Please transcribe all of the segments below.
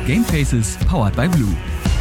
Gamefaces powered by Blue.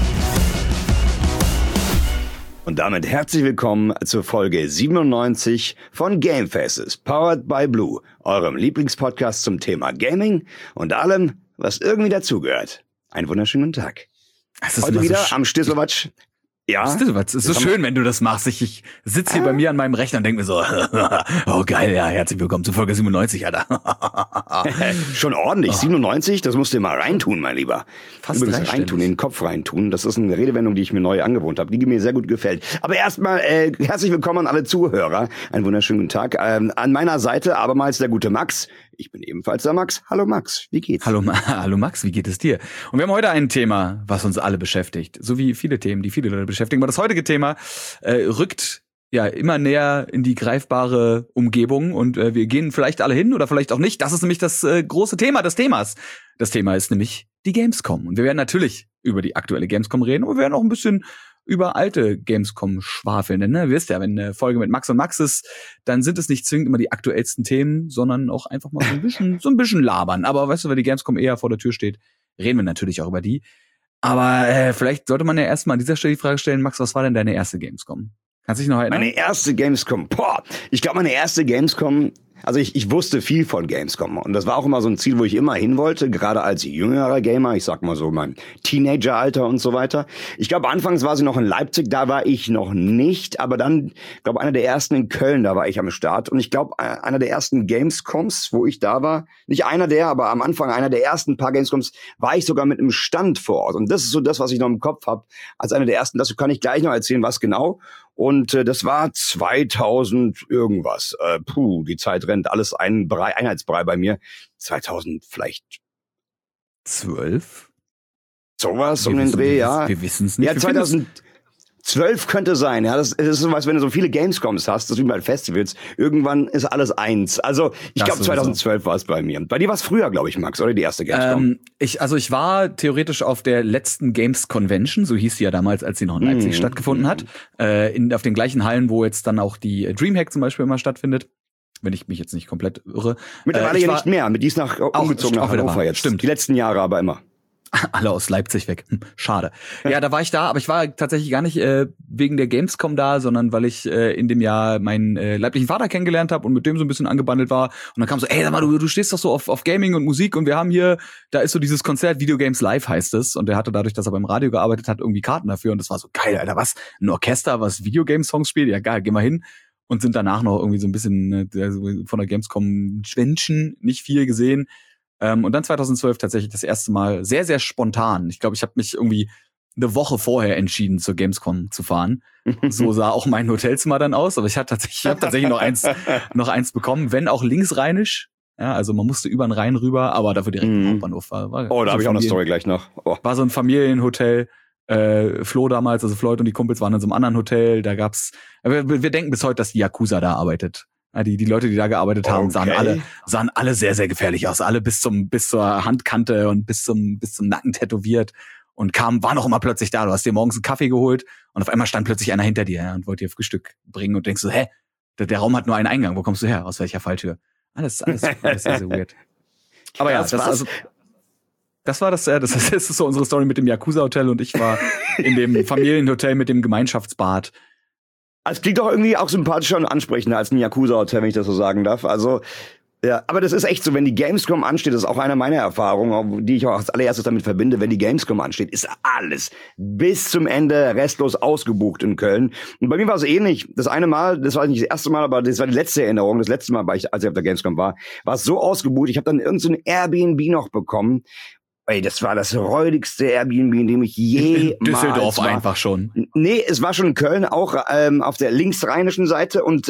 Und damit herzlich willkommen zur Folge 97 von Gamefaces powered by Blue, eurem Lieblingspodcast zum Thema Gaming und allem, was irgendwie dazugehört. Einen wunderschönen Tag. Heute wieder am Stisselwatsch. Ja. Es ist so schön, wenn du das machst. Ich sitze hier bei mir an meinem Rechner und denke mir so, oh geil, ja, herzlich willkommen zu Folge 97, Alter. Schon ordentlich, 97, das musst du mal reintun, mein Lieber. Fast übrigens reintun, in den Kopf reintun. Das ist eine Redewendung, die ich mir neu angewohnt habe, die mir sehr gut gefällt. Aber erstmal herzlich willkommen an alle Zuhörer. Einen wunderschönen guten Tag. An meiner Seite abermals der gute Max. Ich bin ebenfalls der Max. Hallo Max, wie geht's? Hallo Max, wie geht es dir? Und wir haben heute ein Thema, was uns alle beschäftigt. So wie viele Themen, die viele Leute beschäftigen. Aber das heutige Thema rückt ja immer näher in die greifbare Umgebung. Und wir gehen vielleicht alle hin oder vielleicht auch nicht. Das ist nämlich das große Thema des Themas. Das Thema ist nämlich die Gamescom. Und wir werden natürlich über die aktuelle Gamescom reden. Und wir werden auch ein bisschen über alte Gamescom schwafeln. Denn ihr wisst ja, wenn eine Folge mit Max und Max ist, dann sind es nicht zwingend immer die aktuellsten Themen, sondern auch einfach mal so ein bisschen labern. Aber weißt du, wenn die Gamescom eher vor der Tür steht, reden wir natürlich auch über die. Aber vielleicht sollte man ja erstmal an dieser Stelle die Frage stellen, Max, was war denn deine erste Gamescom? Kannst du dich noch erinnern? Meine erste Gamescom, ich glaube, meine erste Gamescom, also ich wusste viel von Gamescom und das war auch immer so ein Ziel, wo ich immer hin wollte, gerade als jüngerer Gamer, ich sag mal so mein Teenageralter und so weiter. Ich glaube, anfangs war sie noch in Leipzig, da war ich noch nicht, aber dann, ich glaube, einer der ersten in Köln, da war ich am Start und ich glaube, einer der ersten Gamescoms, wo ich da war, nicht einer der, aber am Anfang einer der ersten paar Gamescoms, war ich sogar mit einem Stand vor Ort und das ist so das, was ich noch im Kopf habe, als einer der ersten, das kann ich gleich noch erzählen, was genau. Und das war 2000 irgendwas. Die Zeit rennt, alles Einheitsbrei bei mir. 2000 vielleicht 12? Sowas um den Dreh, ja. Wir wissen es nicht. Ja, 2012 könnte sein. Ja, das ist so was, wenn du so viele Gamescoms hast, das ist wie bei Festivals. Irgendwann ist alles eins. Also ich glaube 2012 war es bei mir. Bei dir war es früher, glaube ich, Max, oder die erste Gamescom? Ich war theoretisch auf der letzten Games Convention, so hieß sie ja damals, als sie noch in Leipzig stattgefunden hat. Auf den gleichen Hallen, wo jetzt dann auch die Dreamhack zum Beispiel immer stattfindet. Wenn ich mich jetzt nicht komplett irre. Mittlerweile ja nicht mehr. Die ist umgezogen nach Hannover jetzt. Stimmt. Die letzten Jahre aber immer. Alle aus Leipzig weg. Schade. Ja, da war ich da, aber ich war tatsächlich gar nicht wegen der Gamescom da, sondern weil ich in dem Jahr meinen leiblichen Vater kennengelernt habe und mit dem so ein bisschen angebandelt war. Und dann kam so, ey, sag mal, du stehst doch so auf Gaming und Musik und wir haben hier, da ist so dieses Konzert, Video Games Live heißt es. Und der hatte dadurch, dass er beim Radio gearbeitet hat, irgendwie Karten dafür. Und das war so geil, Alter, was? Ein Orchester, was Videogame-Songs spielt? Ja, geil, geh mal hin. Und sind danach noch irgendwie so ein bisschen von der Gamescom schwänschen, nicht viel gesehen. Und dann 2012 tatsächlich das erste Mal sehr, sehr spontan. Ich glaube, ich habe mich irgendwie eine Woche vorher entschieden, zur Gamescom zu fahren. So sah auch mein Hotelzimmer dann aus. Aber ich habe tatsächlich noch eins bekommen, wenn auch linksrheinisch. Ja, also man musste über den Rhein rüber, aber dafür direkt im Hauptbahnhof war. Da habe ich auch eine Story gleich noch. War so ein Familienhotel. Flo damals, also Floyd und die Kumpels waren in so einem anderen Hotel. Da gab's, wir denken bis heute, dass die Yakuza da arbeitet. Die Leute, die da gearbeitet haben, sahen alle sehr, sehr gefährlich aus. Alle bis zur Handkante und bis zum Nacken tätowiert und waren auch immer plötzlich da. Du hast dir morgens einen Kaffee geholt und auf einmal stand plötzlich einer hinter dir und wollte dir Frühstück bringen und denkst so, der Raum hat nur einen Eingang. Wo kommst du her? Aus welcher Falltür? Alles sehr, sehr weird. Aber ja, das ist so unsere Story mit dem Yakuza-Hotel und ich war in dem Familienhotel mit dem Gemeinschaftsbad. Es klingt doch irgendwie auch sympathischer und ansprechender als ein Yakuza-Hotel, wenn ich das so sagen darf. Also, ja, aber das ist echt so, wenn die Gamescom ansteht, das ist auch eine meiner Erfahrungen, die ich auch als allererstes damit verbinde, wenn die Gamescom ansteht, ist alles bis zum Ende restlos ausgebucht in Köln. Und bei mir war es ähnlich. Das eine Mal, das war nicht das erste Mal, aber das war die letzte Erinnerung, das letzte Mal, als ich auf der Gamescom war es so ausgebucht, ich habe dann irgend so ein Airbnb noch bekommen. Ey, das war das räudigste Airbnb, in dem ich jemals in Düsseldorf war. Einfach schon. Nee, es war schon in Köln, auch auf der linksrheinischen Seite und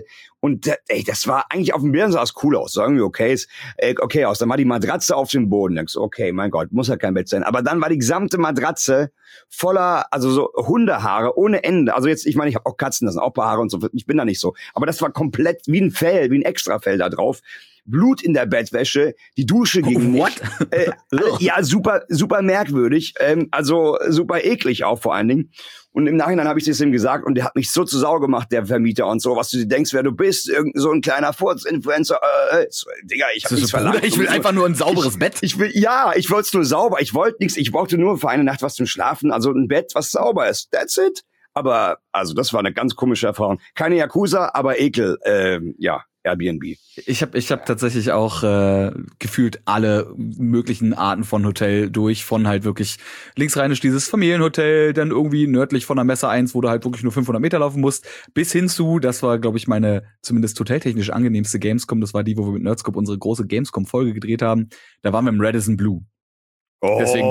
das war eigentlich auf dem Bildern sah es cool aus, sagen wir okay aus. Dann war die Matratze auf dem Boden, denkst okay, mein Gott, muss ja kein Bett sein. Aber dann war die gesamte Matratze voller, also so Hundehaare ohne Ende. Also jetzt, ich meine, ich habe auch Katzen, das sind auch paar Haare und so. Ich bin da nicht so. Aber das war komplett wie ein Fell, wie ein Extrafell da drauf. Blut in der Bettwäsche, die Dusche ging nicht. Ja, super, super merkwürdig, also super eklig auch vor allen Dingen. Und im Nachhinein habe ich das ihm gesagt und der hat mich so zu Sau gemacht, der Vermieter und so, was du dir denkst, wer du bist, irgend so ein kleiner Furz-Influencer. Digga, ich hab nichts verlangt. Ich will einfach nur ein sauberes Bett. Ich wollte es nur sauber. Ich wollte nichts. Ich brauchte nur für eine Nacht was zum Schlafen, also ein Bett, was sauber ist. That's it. Aber, also das war eine ganz komische Erfahrung. Keine Yakuza, aber Ekel, Airbnb. Ich hab tatsächlich auch gefühlt alle möglichen Arten von Hotel durch, von halt wirklich linksrheinisch dieses Familienhotel, dann irgendwie nördlich von der Messe 1, wo du halt wirklich nur 500 Meter laufen musst, bis hin zu, das war, glaube ich, meine zumindest hoteltechnisch angenehmste Gamescom, das war die, wo wir mit Nerdscope unsere große Gamescom-Folge gedreht haben, da waren wir im Radisson Blu. Deswegen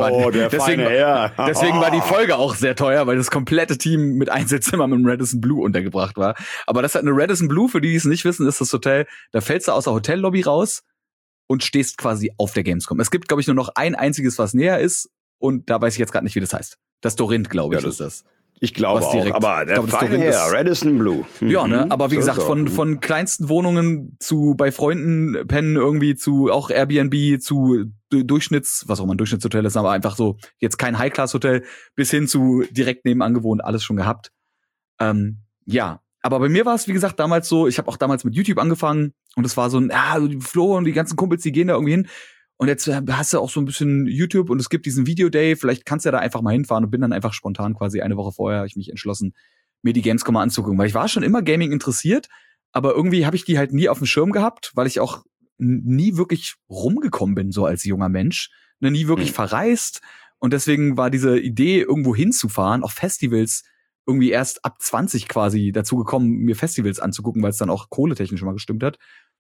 war die Folge auch sehr teuer, weil das komplette Team mit Einzelzimmern im Radisson Blu untergebracht war. Aber das hat eine Radisson Blu, für die, die es nicht wissen, ist das Hotel, da fällst du aus der Hotellobby raus und stehst quasi auf der Gamescom. Es gibt, glaube ich, nur noch ein einziges, was näher ist und da weiß ich jetzt gerade nicht, wie das heißt. Das Dorint, glaube ich, ist das. Ich glaube auch, aber der feine Herr, Radisson Blu. Ja, ne, aber wie gesagt, von kleinsten Wohnungen zu bei Freunden pennen irgendwie zu auch Airbnb zu was auch immer ein Durchschnittshotel ist, aber einfach so jetzt kein High-Class-Hotel bis hin zu direkt nebenan gewohnt, alles schon gehabt. Ja, aber bei mir war es, wie gesagt, damals so, ich habe auch damals mit YouTube angefangen und es war so ein, Flo und die ganzen Kumpels, die gehen da irgendwie hin. Und jetzt hast du auch so ein bisschen YouTube und es gibt diesen Video-Day, vielleicht kannst du ja da einfach mal hinfahren und bin dann einfach spontan quasi eine Woche vorher, habe ich mich entschlossen, mir die Gamescom mal anzugucken, weil ich war schon immer Gaming interessiert, aber irgendwie habe ich die halt nie auf dem Schirm gehabt, weil ich auch nie wirklich rumgekommen bin, so als junger Mensch, nie wirklich verreist und deswegen war diese Idee, irgendwo hinzufahren, auf Festivals, irgendwie erst ab 20 quasi dazu gekommen, mir Festivals anzugucken, weil es dann auch kohletechnisch mal gestimmt hat.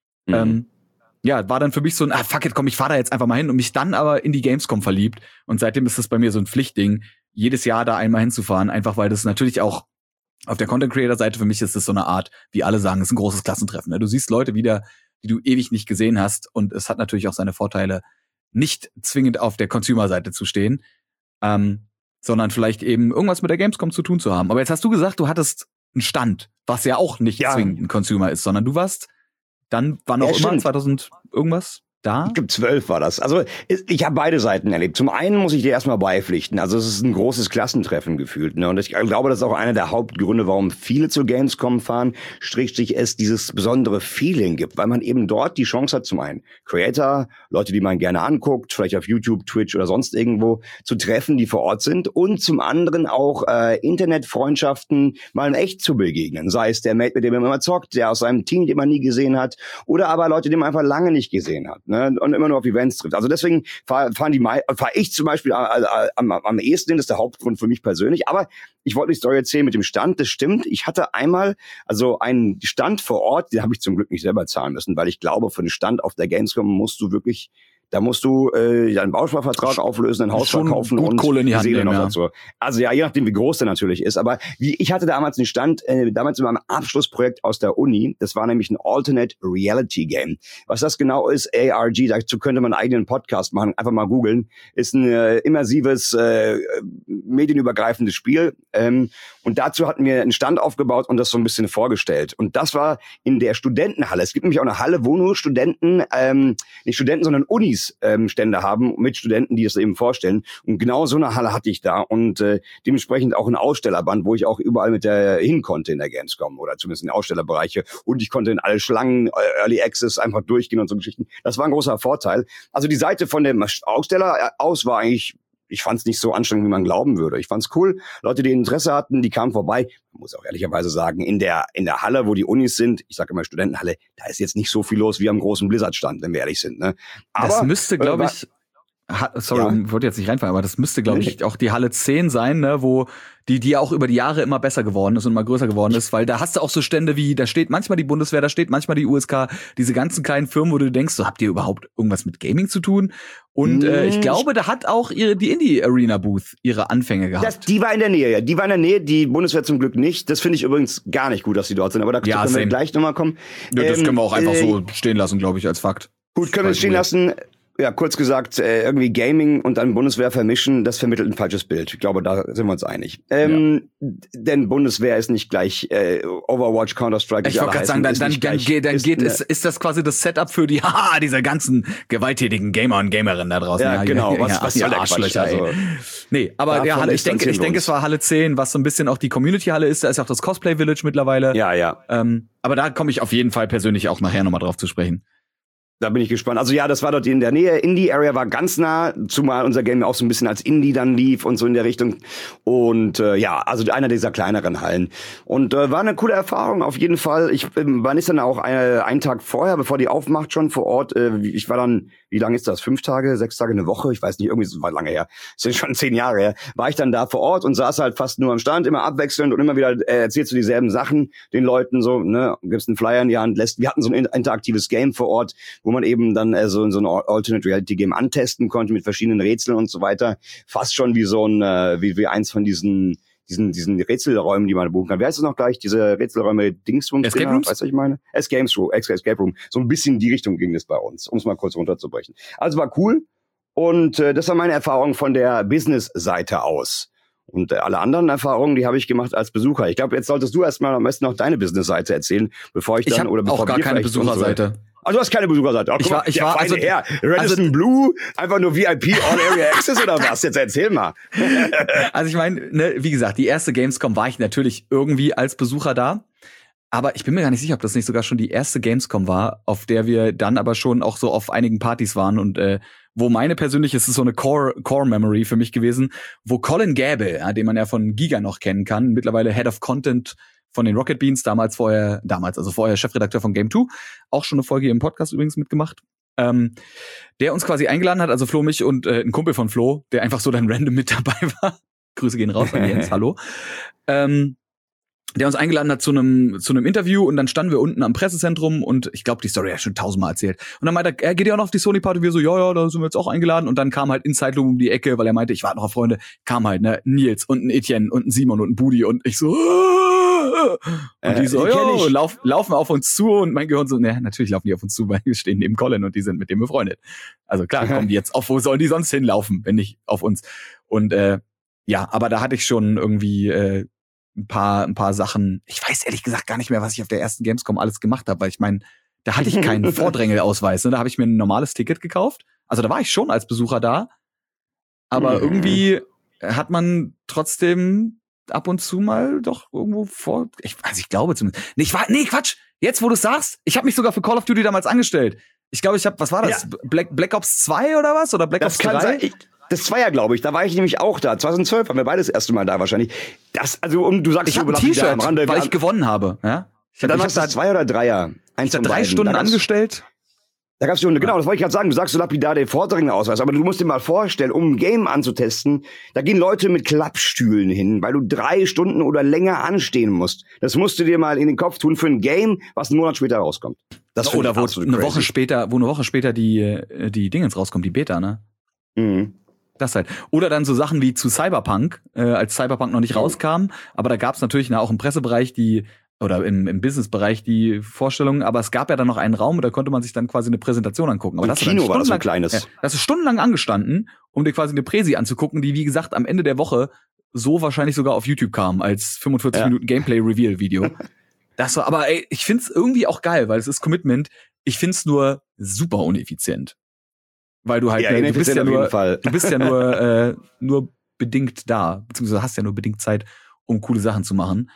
Ja, war dann für mich so ein, fuck it, komm, ich fahr da jetzt einfach mal hin und mich dann aber in die Gamescom verliebt. Und seitdem ist das bei mir so ein Pflichtding, jedes Jahr da einmal hinzufahren, einfach weil das natürlich auch auf der Content-Creator-Seite für mich ist das so eine Art, wie alle sagen, ist ein großes Klassentreffen. Ne? Du siehst Leute wieder, die du ewig nicht gesehen hast und es hat natürlich auch seine Vorteile, nicht zwingend auf der Consumer-Seite zu stehen, sondern vielleicht eben irgendwas mit der Gamescom zu tun zu haben. Aber jetzt hast du gesagt, du hattest einen Stand, was ja auch nicht zwingend ein Consumer ist, sondern du warst dann war noch immer 2000 irgendwas da? Ich glaube 12 war das. Also ich habe beide Seiten erlebt. Zum einen muss ich dir erstmal beipflichten. Also es ist ein großes Klassentreffen gefühlt. Ne? Und ich glaube, das ist auch einer der Hauptgründe, warum viele zu Gamescom fahren, / es dieses besondere Feeling gibt. Weil man eben dort die Chance hat, zum einen Creator, Leute, die man gerne anguckt, vielleicht auf YouTube, Twitch oder sonst irgendwo, zu treffen, die vor Ort sind. Und zum anderen auch Internetfreundschaften mal in echt zu begegnen. Sei es der Mate, mit dem man immer zockt, der aus seinem Team, den man nie gesehen hat. Oder aber Leute, die man einfach lange nicht gesehen hat. Ne, und immer nur auf Events trifft. Also deswegen fahr ich zum Beispiel am ehesten hin, das ist der Hauptgrund für mich persönlich. Aber ich wollte die Story erzählen mit dem Stand, das stimmt. Ich hatte einmal also einen Stand vor Ort, den habe ich zum Glück nicht selber zahlen müssen, weil ich glaube, für einen Stand auf der Gamescom musst du deinen Bausparvertrag auflösen, ein Haus verkaufen und Kohle in die Hand nehmen, ja. So. Also ja, je nachdem, wie groß der natürlich ist. Aber ich hatte damals einen Stand, damals in meinem Abschlussprojekt aus der Uni. Das war nämlich ein Alternate Reality Game. Was das genau ist, ARG, dazu könnte man einen eigenen Podcast machen. Einfach mal googeln. Ist ein immersives, medienübergreifendes Spiel. Und dazu hatten wir einen Stand aufgebaut und das so ein bisschen vorgestellt. Und das war in der Studentenhalle. Es gibt nämlich auch eine Halle, wo nur Studenten, nicht Studenten, sondern Unis Stände haben mit Studenten, die das eben vorstellen. Und genau so eine Halle hatte ich da und dementsprechend auch ein Ausstellerband, wo ich auch überall mit der hin konnte in der Gamescom oder zumindest in den Ausstellerbereiche. Und ich konnte in alle Schlangen, Early Access einfach durchgehen und so Geschichten. Das war ein großer Vorteil. Also die Seite von dem Aussteller aus war eigentlich, ich fand es nicht so anstrengend, wie man glauben würde. Ich fand's cool. Leute, die Interesse hatten, die kamen vorbei. Man muss auch ehrlicherweise sagen, in der Halle, wo die Unis sind, ich sage immer Studentenhalle, da ist jetzt nicht so viel los wie am großen Blizzard-Stand, wenn wir ehrlich sind. Ne? Aber das müsste, glaube ich, ich wollte jetzt nicht reinfallen, aber das müsste, glaube ich, auch die Halle 10 sein, ne, wo die ja auch über die Jahre immer besser geworden ist und immer größer geworden ist, weil da hast du auch so Stände wie, da steht manchmal die Bundeswehr, da steht manchmal die USK, diese ganzen kleinen Firmen, wo du denkst, so, habt ihr überhaupt irgendwas mit Gaming zu tun? Und ich glaube, da hat auch die Indie-Arena-Booth ihre Anfänge gehabt. Die war in der Nähe, ja. Die war in der Nähe, die Bundeswehr zum Glück nicht. Das finde ich übrigens gar nicht gut, dass die dort sind, aber da können wir gleich nochmal kommen. Ja, das können wir auch einfach so stehen lassen, glaube ich, als Fakt. Gut, können wir stehen lassen. ja, kurz gesagt, irgendwie Gaming und dann Bundeswehr vermischen, das vermittelt ein falsches Bild. Ich glaube, da sind wir uns einig. Denn Bundeswehr ist nicht gleich Overwatch, Counter-Strike. Ich wollte gerade sagen, ist das quasi das Setup für die, diese ganzen gewalttätigen Gamer und Gamerinnen da draußen. Ja, genau. Was soll der Quatsch? Also, nee, aber ja, ich denke, es war Halle 10, was so ein bisschen auch die Community-Halle ist. Da ist auch das Cosplay-Village mittlerweile. Ja. Aber da komme ich auf jeden Fall persönlich auch nachher nochmal drauf zu sprechen. Da bin ich gespannt. Also ja, das war dort in der Nähe. Indie-Area war ganz nah, zumal unser Game auch so ein bisschen als Indie dann lief und so in der Richtung. Und ja, also einer dieser kleineren Hallen. Und war eine coole Erfahrung auf jeden Fall. Man ist dann auch einen Tag vorher, bevor die aufmacht, schon vor Ort. Ich war dann, wie lange ist das? 5 Tage, 6 Tage, eine Woche? Ich weiß nicht, irgendwie, das war lange her. Das ist schon 10 Jahre her. War ich dann da vor Ort und saß halt fast nur am Stand, immer abwechselnd und immer wieder erzählst du dieselben Sachen den Leuten so, ne, gibst einen Flyer in die Hand, wir hatten so ein interaktives Game vor Ort, wo man eben dann so ein Alternate Reality Game antesten konnte mit verschiedenen Rätseln und so weiter. Fast schon wie so ein, wie eins von diesen Rätselräumen, die man buchen kann. Wie heißt es noch gleich? Diese Rätselräume Dingsbums? Escape Rooms? Weißt du, was ich meine? Escape Room. So ein bisschen in die Richtung ging es bei uns, um es mal kurz runterzubrechen. Also war cool. Und das war meine Erfahrung von der Business-Seite aus. Und alle anderen Erfahrungen, die habe ich gemacht als Besucher. Ich glaube, jetzt solltest du erstmal am besten noch deine Business-Seite erzählen, bevor ich dann, habe auch gar keine Besucherseite. Also du hast keine Besucherseite. Oh, Radisson Blue, einfach nur VIP All Area Access oder was? Jetzt erzähl mal. Also ich meine, ne, wie gesagt, die erste Gamescom war ich natürlich irgendwie als Besucher da. Aber ich bin mir gar nicht sicher, ob das nicht sogar schon die erste Gamescom war, auf der wir dann aber schon auch so auf einigen Partys waren und wo meine persönliche, es ist so eine Core-Memory für mich gewesen, wo Colin Gable, ja, den man ja von Giga noch kennen kann, mittlerweile Head of Content von den Rocket Beans, vorher Chefredakteur von Game 2, auch schon eine Folge im Podcast übrigens mitgemacht, der uns quasi eingeladen hat, also Flo, mich und ein Kumpel von Flo, der einfach so dann random mit dabei war. Grüße gehen raus an Jens, hallo. Der uns eingeladen hat zu einem Interview und dann standen wir unten am Pressezentrum und ich glaube, die Story hat schon 1000-mal erzählt. Und dann meinte er, geht ja auch noch auf die Sony-Party? Wir so, ja, da sind wir jetzt auch eingeladen. Und dann kam halt Inside Loom um die Ecke, weil er meinte, ich warte noch auf Freunde. Kam halt, ne, Nils und ein Etienne und ein Simon und ein Budi und ich so, und die so, laufen auf uns zu und mein Gehirn so, ne, natürlich laufen die auf uns zu, weil wir stehen neben Colin und die sind mit dem befreundet. Also klar, kommen die jetzt auf, wo sollen die sonst hinlaufen, wenn nicht auf uns? Und ja, aber da hatte ich schon irgendwie ein paar Sachen. Ich weiß ehrlich gesagt gar nicht mehr, was ich auf der ersten Gamescom alles gemacht habe, weil ich meine, da hatte ich keinen Vordrängelausweis. Ne? Da habe ich mir ein normales Ticket gekauft. Also da war ich schon als Besucher da. Aber irgendwie hat man trotzdem ab und zu mal doch irgendwo ich glaube zumindest. Nee, Quatsch. Jetzt, wo du sagst, ich habe mich sogar für Call of Duty damals angestellt. Ich glaube, was war das? Ja. Black Ops 2 oder was? Oder Black Ops 3? Kann sein. Das war ja, glaube ich. Da war ich nämlich auch da. 2012 waren wir beide das erste Mal da wahrscheinlich. Du sagst, ich habe ein T-Shirt, am Rande, weil ich gewonnen habe. Ja? Dann war es 2 oder 3er. Ich war 3 Stunden angestellt. Da gab's schon, genau, das wollte ich gerade sagen. Du sagst so lapidar den Vordrängeausweis, aber du musst dir mal vorstellen, um ein Game anzutesten, da gehen Leute mit Klappstühlen hin, weil du 3 Stunden oder länger anstehen musst. Das musst du dir mal in den Kopf tun für ein Game, was einen Monat später rauskommt. Das oder wo eine Woche später die Dingens rauskommt, die Beta, ne? Mhm. Das halt. Oder dann so Sachen wie zu Cyberpunk, als Cyberpunk noch nicht rauskam, aber da gab's natürlich auch im Pressebereich oder im Businessbereich die Vorstellungen, aber es gab ja dann noch einen Raum, da konnte man sich dann quasi eine Präsentation angucken. Aber das Kino war das so ein kleines. Ja, das ist stundenlang angestanden, um dir quasi eine Präsi anzugucken, die, wie gesagt, am Ende der Woche so wahrscheinlich sogar auf YouTube kam, als 45 Minuten Gameplay-Reveal-Video. Das war, aber ey, ich find's irgendwie auch geil, weil es ist Commitment. Ich find's nur super uneffizient. Weil du halt, du bist ja nur bedingt da, beziehungsweise hast ja nur bedingt Zeit, um coole Sachen zu machen.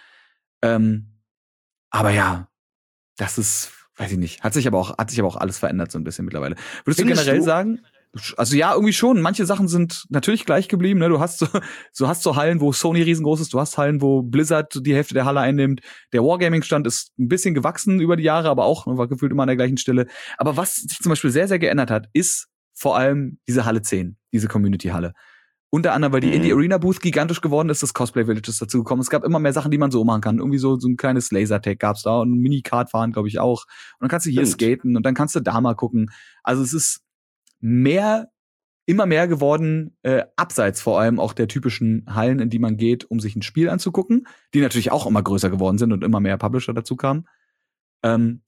Aber ja, das ist, weiß ich nicht, hat sich aber auch alles verändert so ein bisschen mittlerweile. Würdest du generell sagen? Also ja, irgendwie schon. Manche Sachen sind natürlich gleich geblieben. Ne? Du hast so Hallen, wo Sony riesengroß ist. Du hast Hallen, wo Blizzard die Hälfte der Halle einnimmt. Der Wargaming-Stand ist ein bisschen gewachsen über die Jahre, aber auch war gefühlt immer an der gleichen Stelle. Aber was sich zum Beispiel sehr, sehr geändert hat, ist vor allem diese Halle 10, diese Community-Halle. Unter anderem, weil die Indie-Arena-Booth gigantisch geworden ist, das Cosplay-Village ist dazu gekommen. Es gab immer mehr Sachen, die man so machen kann. Irgendwie so ein kleines Lasertag gab's da und ein Mini-Kart fahren, glaube ich, auch. Und dann kannst du hier skaten und dann kannst du da mal gucken. Also es ist immer mehr geworden, abseits vor allem auch der typischen Hallen, in die man geht, um sich ein Spiel anzugucken, die natürlich auch immer größer geworden sind und immer mehr Publisher dazu kamen.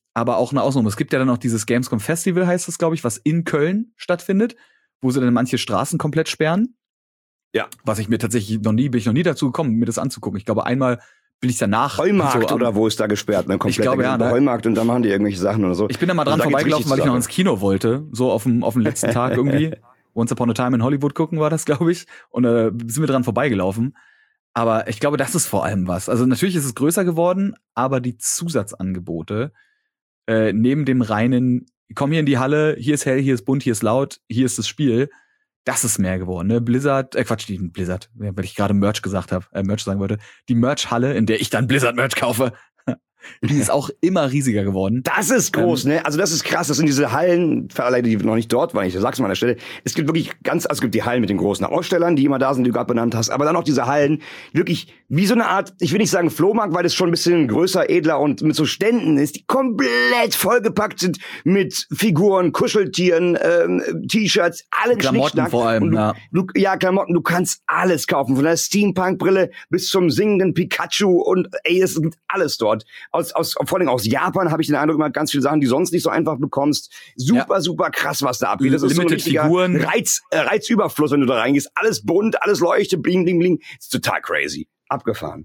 aber auch eine Ausnahme. Es gibt ja dann noch dieses Gamescom Festival, heißt das, glaube ich, was in Köln stattfindet, wo sie dann manche Straßen komplett sperren. Ja. Was ich mir tatsächlich bin ich noch nie dazu gekommen, mir das anzugucken. Ich glaube, einmal bin ich danach. Heumarkt oder wo ist da gesperrt? Ne? Ich glaube, ja. Ne? Heumarkt und da machen die irgendwelche Sachen oder so. Ich bin da mal dran vorbeigelaufen, weil ich noch ins Kino wollte. So auf dem letzten Tag irgendwie. Once Upon a Time in Hollywood gucken war das, glaube ich. Und sind wir dran vorbeigelaufen. Aber ich glaube, das ist vor allem was. Also natürlich ist es größer geworden, aber die Zusatzangebote neben dem reinen, komm hier in die Halle, hier ist hell, hier ist bunt, hier ist laut, hier ist das Spiel, das ist mehr geworden. Ne? Blizzard, Blizzard, weil ich gerade Merch gesagt habe, Merch sagen wollte. Die Merch-Halle, in der ich dann Blizzard-Merch kaufe, die ist auch immer riesiger geworden. Das ist groß, ne? Also das ist krass. Das sind diese Hallen, für alle, die noch nicht dort waren, ich sag's mal an der Stelle. Es gibt wirklich es gibt die Hallen mit den großen Ausstellern, die immer da sind, die du gerade benannt hast. Aber dann auch diese Hallen, wirklich wie so eine Art, ich will nicht sagen Flohmarkt, weil das schon ein bisschen größer, edler und mit so Ständen ist, die komplett vollgepackt sind mit Figuren, Kuscheltieren, T-Shirts, allen Klamotten vor allem, ja. Klamotten, du kannst alles kaufen. Von der Steampunk-Brille bis zum singenden Pikachu und es gibt alles dort. Vor allem aus Japan habe ich den Eindruck, immer ganz viele Sachen, die sonst nicht so einfach bekommst. Super krass, was da abgeht. Das ist so ein richtiger Reizüberfluss, wenn du da reingehst. Alles bunt, alles leuchtet, bling, bling, bling. Das ist total crazy. Abgefahren.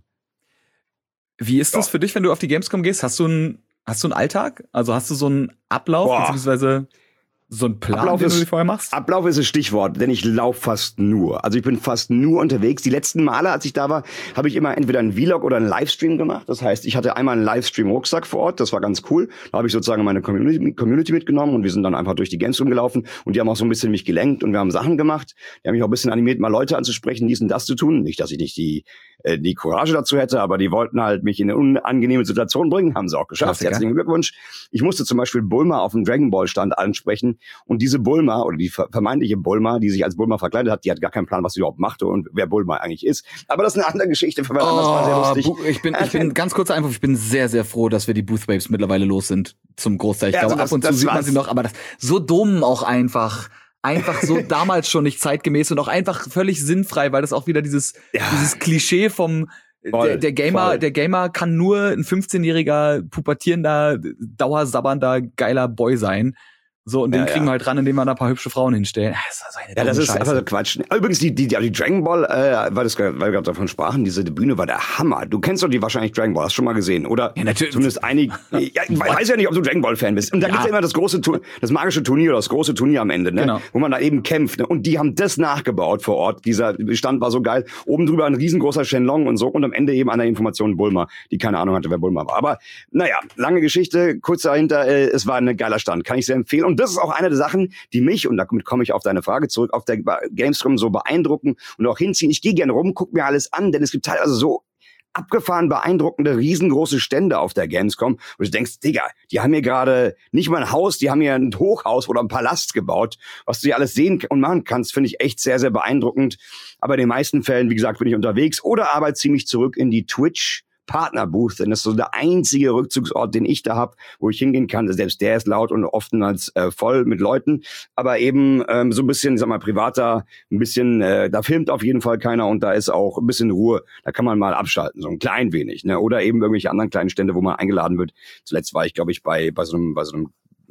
Wie ist das für dich, wenn du auf die Gamescom gehst? Hast du einen Alltag? Also hast du so einen Ablauf, beziehungsweise so ein Plan, den du dir vorher machst? Ablauf ist das Stichwort, denn ich laufe fast nur. Also ich bin fast nur unterwegs. Die letzten Male, als ich da war, habe ich immer entweder einen Vlog oder einen Livestream gemacht. Das heißt, ich hatte einmal einen Livestream-Rucksack vor Ort. Das war ganz cool. Da habe ich sozusagen meine Community mitgenommen und wir sind dann einfach durch die Gamescom gelaufen. Und die haben auch so ein bisschen mich gelenkt und wir haben Sachen gemacht. Die haben mich auch ein bisschen animiert, mal Leute anzusprechen, dies und das zu tun. Nicht, dass ich nicht die Courage dazu hätte, aber die wollten halt mich in eine unangenehme Situation bringen. Haben sie auch geschafft. Klassiker. Herzlichen Glückwunsch. Ich musste zum Beispiel Bulma auf dem Dragon Ball Stand ansprechen. Und diese Bulma, oder die vermeintliche Bulma, die sich als Bulma verkleidet hat, die hat gar keinen Plan, was sie überhaupt machte und wer Bulma eigentlich ist. Aber das ist eine andere Geschichte. Für das war sehr lustig. Ich bin ganz kurzer Einwurf, ich bin sehr, sehr froh, dass wir die Booth Babes mittlerweile los sind, zum Großteil. Ich glaube, ab und zu sieht man sie noch, aber das so dumm auch einfach so damals schon nicht zeitgemäß und auch einfach völlig sinnfrei, weil das auch wieder dieses Klischee vom der Gamer kann nur ein 15-jähriger, pubertierender, dauersabbernder, geiler Boy sein. So, und den kriegen wir halt ran, indem wir da ein paar hübsche Frauen hinstellen. Das ist einfach so Quatsch. Übrigens, die Dragon Ball, weil wir gerade davon sprachen, diese Bühne war der Hammer. Du kennst doch die wahrscheinlich Dragon Ball, hast schon mal gesehen, oder? Ja, natürlich. Zumindest einige. Ich weiß ja nicht, ob du Dragon Ball Fan bist. Und da gibt's ja immer das magische Turnier, das große Turnier am Ende, ne? Genau. Wo man da eben kämpft, ne? Und die haben das nachgebaut vor Ort. Dieser Stand war so geil. Oben drüber ein riesengroßer Shenlong und so. Und am Ende eben an der Information Bulma, die keine Ahnung hatte, wer Bulma war. Aber, naja, lange Geschichte, kurz dahinter, es war ein geiler Stand. Kann ich sehr empfehlen. Und das ist auch eine der Sachen, die mich, und damit komme ich auf deine Frage zurück, auf der Gamescom so beeindrucken und auch hinziehen. Ich gehe gerne rum, guck mir alles an, denn es gibt teilweise so abgefahren beeindruckende, riesengroße Stände auf der Gamescom, wo du denkst, Digga, die haben hier gerade nicht mal ein Haus, die haben hier ein Hochhaus oder ein Palast gebaut. Was du hier alles sehen und machen kannst, finde ich echt sehr, sehr beeindruckend. Aber in den meisten Fällen, wie gesagt, bin ich unterwegs oder arbeite ziemlich zurück in die Twitch-Partner-Booth, denn das ist so der einzige Rückzugsort, den ich da habe, wo ich hingehen kann. Selbst der ist laut und oftmals voll mit Leuten, aber eben so ein bisschen, ich sag mal, privater, ein bisschen, da filmt auf jeden Fall keiner und da ist auch ein bisschen Ruhe. Da kann man mal abschalten, so ein klein wenig, ne? Oder eben irgendwelche anderen kleinen Stände, wo man eingeladen wird. Zuletzt war ich, glaube ich, bei so einem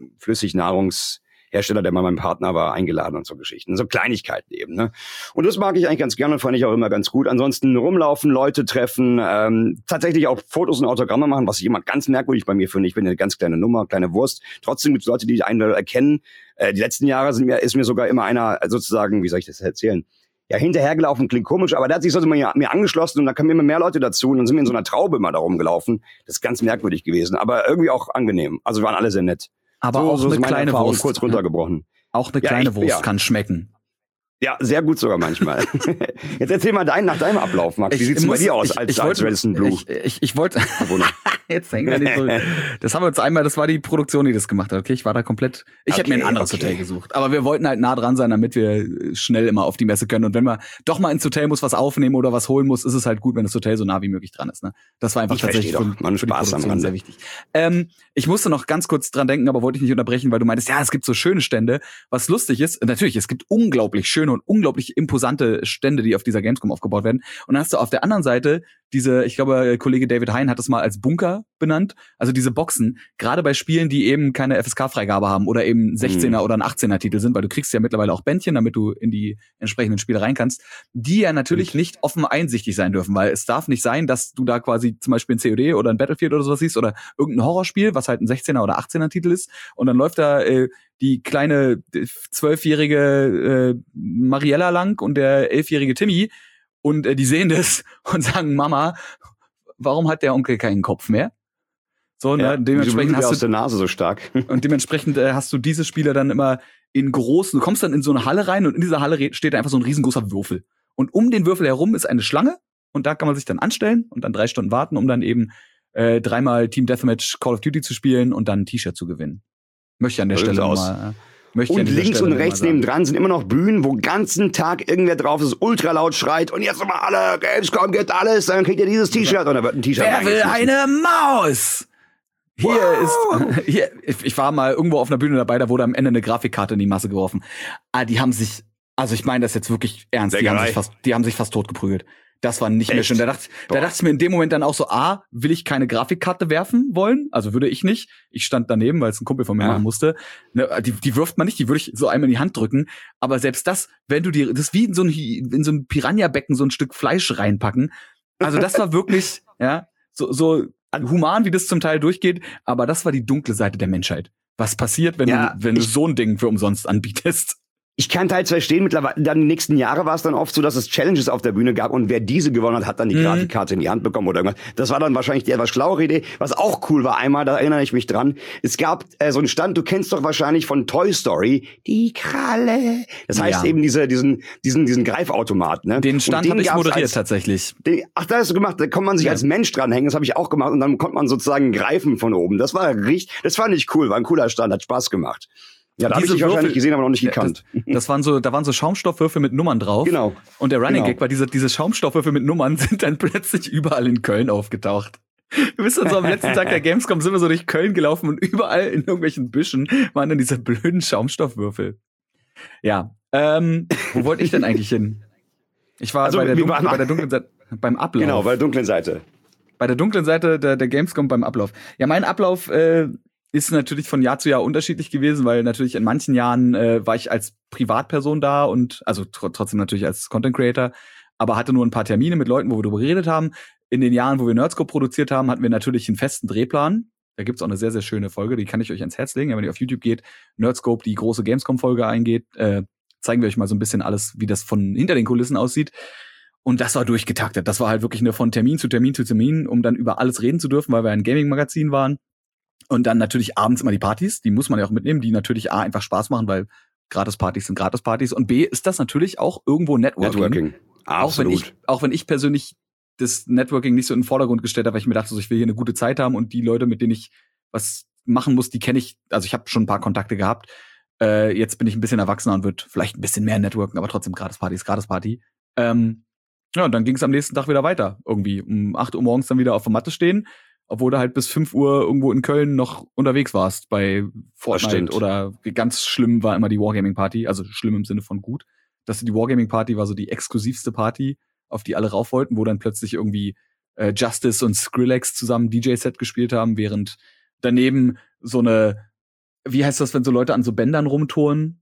Flüssignahrungshersteller, der mal mein Partner war, eingeladen und so Geschichten. So Kleinigkeiten eben, ne? Und das mag ich eigentlich ganz gerne und fand ich auch immer ganz gut. Ansonsten rumlaufen, Leute treffen, tatsächlich auch Fotos und Autogramme machen, was ich immer ganz merkwürdig bei mir finde. Ich bin eine ganz kleine Nummer, kleine Wurst. Trotzdem gibt es Leute, die einen erkennen. Die letzten Jahre ist mir sogar immer einer sozusagen, wie soll ich das erzählen? Ja, hinterhergelaufen, klingt komisch, aber der hat sich so mir angeschlossen und da kamen immer mehr Leute dazu und dann sind wir in so einer Traube immer da rumgelaufen. Das ist ganz merkwürdig gewesen, aber irgendwie auch angenehm. Also wir waren alle sehr nett. Aber so, auch eine kleine Wurst. Kurz runtergebrochen. Auch eine kleine Wurst kann schmecken. Ja, sehr gut sogar manchmal. Jetzt erzähl mal nach deinem Ablauf, Max. Wie sieht's denn bei dir aus als Radisson Blu? Ich wollte... Jetzt hängen wir nicht so. Das haben wir uns einmal, das war die Produktion, die das gemacht hat. Okay, ich war da komplett... Ich hätte mir ein anderes Hotel gesucht. Aber wir wollten halt nah dran sein, damit wir schnell immer auf die Messe können. Und wenn man doch mal ins Hotel muss, was aufnehmen oder was holen muss, ist es halt gut, wenn das Hotel so nah wie möglich dran ist. Ne? Das war einfach tatsächlich für die Produktion sehr wichtig. Ich musste noch ganz kurz dran denken, aber wollte ich nicht unterbrechen, weil du meintest, ja, es gibt so schöne Stände. Was lustig ist, natürlich, es gibt unglaublich schöne und unglaublich imposante Stände, die auf dieser Gamescom aufgebaut werden. Und dann hast du auf der anderen Seite diese, ich glaube, Kollege David Hein hat es mal als Bunker benannt, also diese Boxen, gerade bei Spielen, die eben keine FSK-Freigabe haben oder eben 16er oder ein 18er-Titel sind, weil du kriegst ja mittlerweile auch Bändchen, damit du in die entsprechenden Spiele rein kannst, die ja natürlich nicht offen einsichtig sein dürfen, weil es darf nicht sein, dass du da quasi zum Beispiel ein COD oder ein Battlefield oder sowas siehst oder irgendein Horrorspiel, was halt ein 16er oder 18er-Titel ist, und dann läuft da die kleine 12-jährige Mariella lang und der 11-jährige Timmy und die sehen das und sagen, Mama, warum hat der Onkel keinen Kopf mehr? So, ne? Dementsprechend hast du aus der Nase so stark. Und dementsprechend hast du diese Spiele dann immer in großen, du kommst dann in so eine Halle rein und in dieser Halle steht einfach so ein riesengroßer Würfel. Und um den Würfel herum ist eine Schlange und da kann man sich dann anstellen und dann 3 Stunden warten, um dann eben 3-mal Team Deathmatch Call of Duty zu spielen und dann ein T-Shirt zu gewinnen. Möchte ich an der Stelle mal. Und links und rechts nebendran sind immer noch Bühnen, wo ganzen Tag irgendwer drauf ist, ultra laut schreit und jetzt nochmal alle, Gamescom geht alles, dann kriegt ihr dieses T-Shirt und dann wird ein T-Shirt. Wer will eine Maus? Hier ich war mal irgendwo auf einer Bühne dabei, da wurde am Ende eine Grafikkarte in die Masse geworfen. Die haben sich, also ich meine das jetzt wirklich ernst, die haben sich fast totgeprügelt. Das war nicht mehr schön. Da dachte ich mir in dem Moment dann auch so, will ich keine Grafikkarte werfen wollen? Also würde ich nicht. Ich stand daneben, weil es ein Kumpel von mir machen musste. Die wirft man nicht, die würde ich so einmal in die Hand drücken. Aber selbst das, wenn du das ist wie in so ein Piranha-Becken so ein Stück Fleisch reinpacken. Also das war wirklich, so human, wie das zum Teil durchgeht. Aber das war die dunkle Seite der Menschheit. Was passiert, wenn du so ein Ding für umsonst anbietest? Ich kann teils verstehen, mittlerweile, dann die nächsten Jahre war es dann oft so, dass es Challenges auf der Bühne gab und wer diese gewonnen hat, hat dann die Grafikkarte in die Hand bekommen oder irgendwas. Das war dann wahrscheinlich die etwas schlauere Idee. Was auch cool war einmal, da erinnere ich mich dran, es gab so einen Stand, du kennst doch wahrscheinlich von Toy Story, die Kralle. Das heißt eben diesen Greifautomat, ne? Den Stand habe ich moderiert tatsächlich. Da hast du gemacht, da konnte man sich als Mensch dranhängen, das habe ich auch gemacht und dann konnte man sozusagen greifen von oben. Das fand ich cool, war ein cooler Stand, hat Spaß gemacht. Ja, da habe ich dich wahrscheinlich gesehen, aber noch nicht gekannt. Da waren so Schaumstoffwürfel mit Nummern drauf. Genau. Und der Running Gag war, diese Schaumstoffwürfel mit Nummern sind dann plötzlich überall in Köln aufgetaucht. Wir wissen so, am letzten Tag der Gamescom sind wir so durch Köln gelaufen und überall in irgendwelchen Büschen waren dann diese blöden Schaumstoffwürfel. Wo wollte ich denn eigentlich hin? Ich war bei der dunklen Seite, beim Ablauf. Genau, bei der dunklen Seite. Bei der dunklen Seite der Gamescom beim Ablauf. Ja, mein Ablauf ist natürlich von Jahr zu Jahr unterschiedlich gewesen, weil natürlich in manchen Jahren war ich als Privatperson da und also trotzdem natürlich als Content Creator, aber hatte nur ein paar Termine mit Leuten, wo wir darüber geredet haben. In den Jahren, wo wir Nerdscope produziert haben, hatten wir natürlich einen festen Drehplan. Da gibt's auch eine sehr, sehr schöne Folge, die kann ich euch ans Herz legen. Wenn ihr auf YouTube geht, Nerdscope, die große Gamescom-Folge eingeht, zeigen wir euch mal so ein bisschen alles, wie das von hinter den Kulissen aussieht. Und das war durchgetaktet. Das war halt wirklich von Termin zu Termin zu Termin, um dann über alles reden zu dürfen, weil wir ein Gaming-Magazin waren. Und dann natürlich abends immer die Partys, die muss man ja auch mitnehmen, die natürlich A, einfach Spaß machen, weil Gratispartys sind Gratispartys. Und B, ist das natürlich auch irgendwo Networking. Absolut. Auch wenn ich persönlich das Networking nicht so in den Vordergrund gestellt habe, weil ich mir dachte, so, ich will hier eine gute Zeit haben und die Leute, mit denen ich was machen muss, die kenne ich, also ich habe schon ein paar Kontakte gehabt. Jetzt bin ich ein bisschen erwachsener und wird vielleicht ein bisschen mehr networken, aber trotzdem Gratisparty. Und dann ging es am nächsten Tag wieder weiter. Irgendwie um 8 Uhr morgens dann wieder auf der Matte stehen, obwohl du halt bis 5 Uhr irgendwo in Köln noch unterwegs warst bei Fortnite oder ganz schlimm war immer die Wargaming-Party, also schlimm im Sinne von gut. Die Wargaming-Party war so die exklusivste Party, auf die alle rauf wollten, wo dann plötzlich irgendwie Justice und Skrillex zusammen DJ-Set gespielt haben, während daneben so eine, wie heißt das, wenn so Leute an so Bändern rumtouren?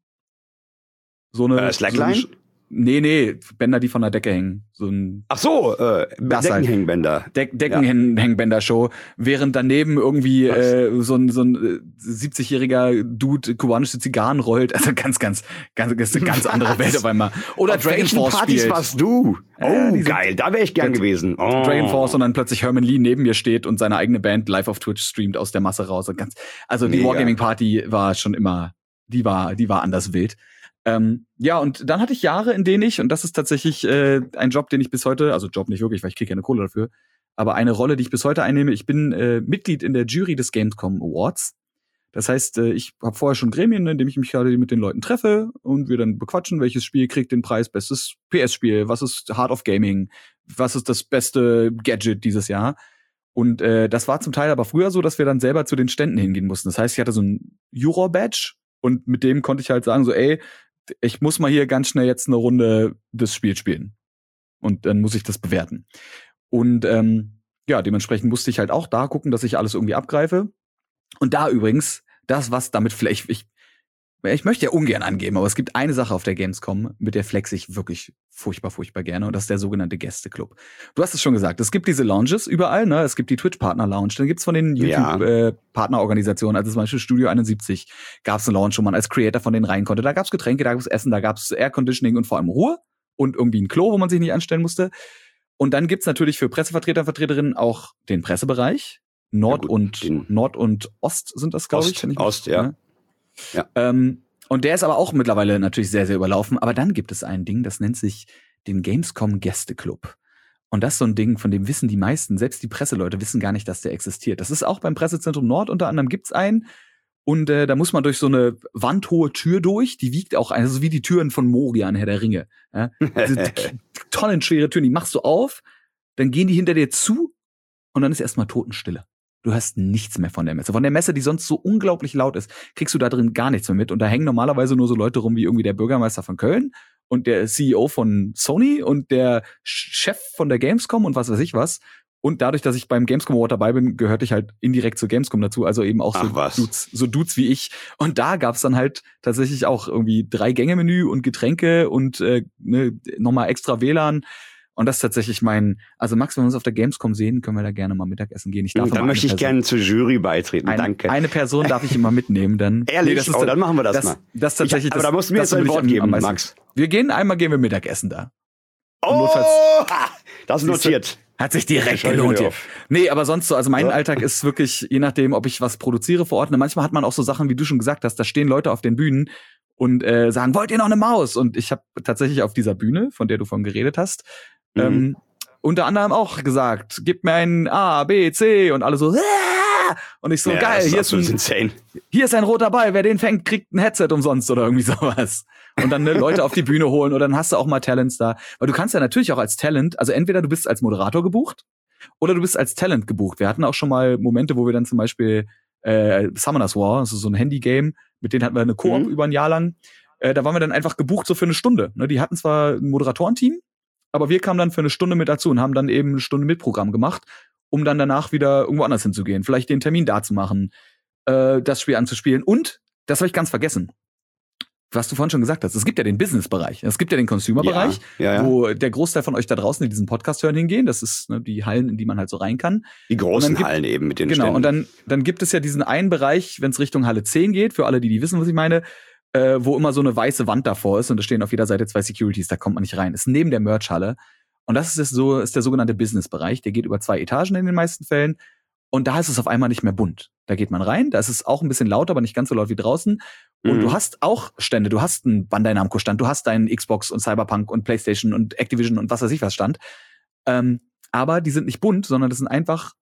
So eine Slackline? Nee, Bänder, die von der Decke hängen. So ein Deckenhängbänder. Deckenhängbänder-Show. Während daneben irgendwie so ein 70-jähriger Dude kubanische Zigarren rollt. Also ganz andere Welt auf einmal. Oder auf Dragon Force Partys spielt. warst du? Geil, da wäre ich gern gewesen. Dragon Force und dann plötzlich Herman Lee neben mir steht und seine eigene Band live auf Twitch streamt aus der Masse raus. Und die Wargaming-Party war schon immer, die war anders wild. Und dann hatte ich Jahre, in denen und das ist tatsächlich ein Job, den ich bis heute, also Job nicht wirklich, weil ich kriege keine Kohle dafür, aber eine Rolle, die ich bis heute einnehme. Ich bin Mitglied in der Jury des Gamescom Awards. Das heißt, ich habe vorher schon Gremien, in denen ich mich gerade mit den Leuten treffe und wir dann bequatschen, welches Spiel kriegt den Preis, bestes PS-Spiel, was ist Heart of Gaming, was ist das beste Gadget dieses Jahr. Und das war zum Teil aber früher so, dass wir dann selber zu den Ständen hingehen mussten. Das heißt, ich hatte so ein Juror-Badge und mit dem konnte ich halt sagen so, ey, ich muss mal hier ganz schnell jetzt eine Runde das Spiel spielen. Und dann muss ich das bewerten. Und dementsprechend musste ich halt auch da gucken, dass ich alles irgendwie abgreife. Und da übrigens, das, was damit vielleicht, ich möchte ja ungern angeben, aber es gibt eine Sache auf der Gamescom, mit der flex ich wirklich furchtbar, furchtbar gerne, und das ist der sogenannte Gästeclub. Du hast es schon gesagt, es gibt diese Lounges überall, ne? Es gibt die Twitch-Partner-Lounge, dann gibt's von den YouTube-Partnerorganisationen, also zum Beispiel Studio 71, gab's eine Lounge, wo man als Creator von denen rein konnte. Da gab's Getränke, da gab's Essen, da gab's Air-Conditioning und vor allem Ruhe und irgendwie ein Klo, wo man sich nicht anstellen musste. Und dann gibt's natürlich für Pressevertreter, Vertreterinnen auch den Pressebereich. Nord und Ost sind das, glaube ich. Ost, ja. Ne? Ja. Und der ist aber auch mittlerweile natürlich sehr, sehr überlaufen. Aber dann gibt es ein Ding, das nennt sich den Gamescom Gästeclub. Und das ist so ein Ding, von dem wissen die meisten, selbst die Presseleute wissen gar nicht, dass der existiert. Das ist auch beim Pressezentrum Nord unter anderem gibt's einen. Und da muss man durch so eine wandhohe Tür durch. Die wiegt auch, also wie die Türen von Moria in Herr der Ringe. Ja? Diese tonnenschwere Türen, die machst du auf, dann gehen die hinter dir zu und dann ist erstmal Totenstille. Du hast nichts mehr von der Messe. Von der Messe, die sonst so unglaublich laut ist, kriegst du da drin gar nichts mehr mit. Und da hängen normalerweise nur so Leute rum wie irgendwie der Bürgermeister von Köln und der CEO von Sony und der Chef von der Gamescom und was weiß ich was. Und dadurch, dass ich beim Gamescom Award dabei bin, gehörte ich halt indirekt zur Gamescom dazu. Also eben auch so Dudes wie ich. Und da gab's dann halt tatsächlich auch irgendwie 3-Gänge-Menü und Getränke und nochmal extra WLAN. Und das ist tatsächlich also Max, wenn wir uns auf der Gamescom sehen, können wir da gerne mal Mittagessen gehen. Dann möchte ich gerne zur Jury beitreten, danke. Eine Person darf ich immer mitnehmen, dann. Ehrlich? Nee, dann machen wir das mal. Das tatsächlich. Aber da musst du mir jetzt ein Wort geben, Max. Gehen wir Mittagessen da. Das ist notiert. Hat sich direkt gelohnt hier. Nee, aber sonst so, also mein Alltag ist wirklich, je nachdem, ob ich was produziere vor Ort. Und manchmal hat man auch so Sachen, wie du schon gesagt hast, da stehen Leute auf den Bühnen und sagen, wollt ihr noch eine Maus? Und ich habe tatsächlich auf dieser Bühne, von der du vorhin geredet hast, unter anderem auch gesagt, gib mir ein A, B, C und alle so, Aah! Und ich so, geil, hier ist ein roter Ball, wer den fängt, kriegt ein Headset umsonst oder irgendwie sowas. Und dann Leute auf die Bühne holen oder dann hast du auch mal Talents da. Weil du kannst ja natürlich auch als Talent, also entweder du bist als Moderator gebucht oder du bist als Talent gebucht. Wir hatten auch schon mal Momente, wo wir dann zum Beispiel Summoners War, also so ein Handy-Game, mit denen hatten wir eine Koop über ein Jahr lang. Da waren wir dann einfach gebucht so für eine Stunde. Ne, die hatten zwar ein Moderatorenteam, aber wir kamen dann für eine Stunde mit dazu und haben dann eben eine Stunde mit Programm gemacht, um dann danach wieder irgendwo anders hinzugehen. Vielleicht den Termin da zu machen, das Spiel anzuspielen. Und, das habe ich ganz vergessen, was du vorhin schon gesagt hast, es gibt ja den Business-Bereich, es gibt ja den Consumer-Bereich, wo der Großteil von euch da draußen, die diesen Podcast hören, hingehen. Das ist die Hallen, in die man halt so rein kann. Die großen Hallen eben mit den Ständen. Genau, und dann gibt es ja diesen einen Bereich, wenn es Richtung Halle 10 geht, für alle, die wissen, was ich meine, wo immer so eine weiße Wand davor ist und da stehen auf jeder Seite 2 Securities, da kommt man nicht rein. Ist neben der Merch-Halle. Und das ist der sogenannte Business-Bereich. Der geht über 2 Etagen in den meisten Fällen. Und da ist es auf einmal nicht mehr bunt. Da geht man rein, da ist es auch ein bisschen lauter, aber nicht ganz so laut wie draußen. Und du hast auch Stände, du hast einen Bandai Namco-Stand, du hast deinen Xbox und Cyberpunk und PlayStation und Activision und was weiß ich was Stand. Aber die sind nicht bunt, sondern das sind einfach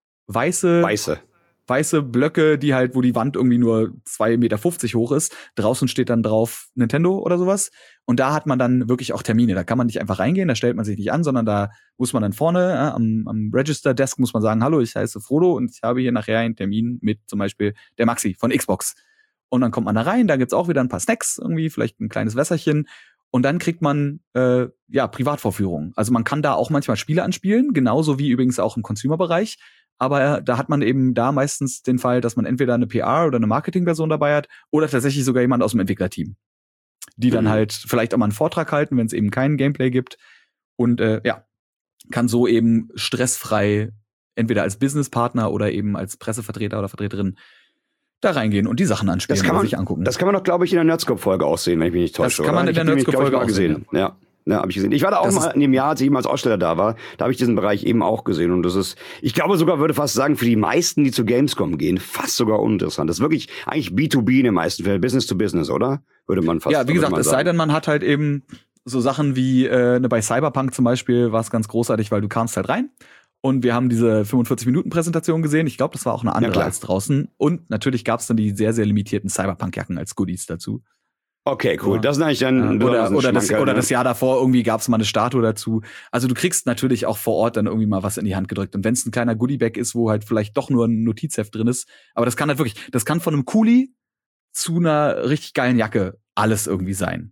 weiße Blöcke, die halt, wo die Wand irgendwie nur 2,50 Meter hoch ist. Draußen steht dann drauf Nintendo oder sowas. Und da hat man dann wirklich auch Termine. Da kann man nicht einfach reingehen, da stellt man sich nicht an, sondern da muss man dann vorne am Register-Desk muss man sagen, hallo, ich heiße Frodo und ich habe hier nachher einen Termin mit zum Beispiel der Maxi von Xbox. Und dann kommt man da rein, da gibt's auch wieder ein paar Snacks, irgendwie vielleicht ein kleines Wässerchen. Und dann kriegt man Privatvorführungen. Also man kann da auch manchmal Spiele anspielen, genauso wie übrigens auch im Consumer-Bereich. Aber da hat man eben da meistens den Fall, dass man entweder eine PR oder eine Marketingperson dabei hat oder tatsächlich sogar jemand aus dem Entwicklerteam, die dann halt vielleicht auch mal einen Vortrag halten, wenn es eben keinen Gameplay gibt. Und kann so eben stressfrei entweder als Businesspartner oder eben als Pressevertreter oder Vertreterin da reingehen und die Sachen anspielen und sich angucken. Das kann man doch, glaube ich, in der Nerdscope-Folge auch sehen, wenn ich mich nicht täusche. Das kann man in der Nerdscope-Folge auch sehen. Ja, habe ich gesehen. Ich war da auch mal in dem Jahr, als ich eben als Aussteller da war, da habe ich diesen Bereich eben auch gesehen. Und das ist, ich glaube sogar, würde fast sagen, für die meisten, die zu Gamescom gehen, fast sogar uninteressant. Das ist wirklich eigentlich B2B in den meisten Fällen, Business to Business, oder? Würde man fast sagen. Ja, wie gesagt, es sei denn, man hat halt eben so Sachen wie bei Cyberpunk zum Beispiel war es ganz großartig, weil du kamst halt rein und wir haben diese 45-Minuten-Präsentation gesehen. Ich glaube, das war auch eine andere als draußen. Und natürlich gab es dann die sehr, sehr limitierten Cyberpunk-Jacken als Goodies dazu. Okay, cool. Ja. Das ist eigentlich dann oder das Jahr davor irgendwie gab es mal eine Statue dazu. Also du kriegst natürlich auch vor Ort dann irgendwie mal was in die Hand gedrückt. Und wenn es ein kleiner Goodiebag ist, wo halt vielleicht doch nur ein Notizheft drin ist, aber das kann von einem Kuli zu einer richtig geilen Jacke alles irgendwie sein.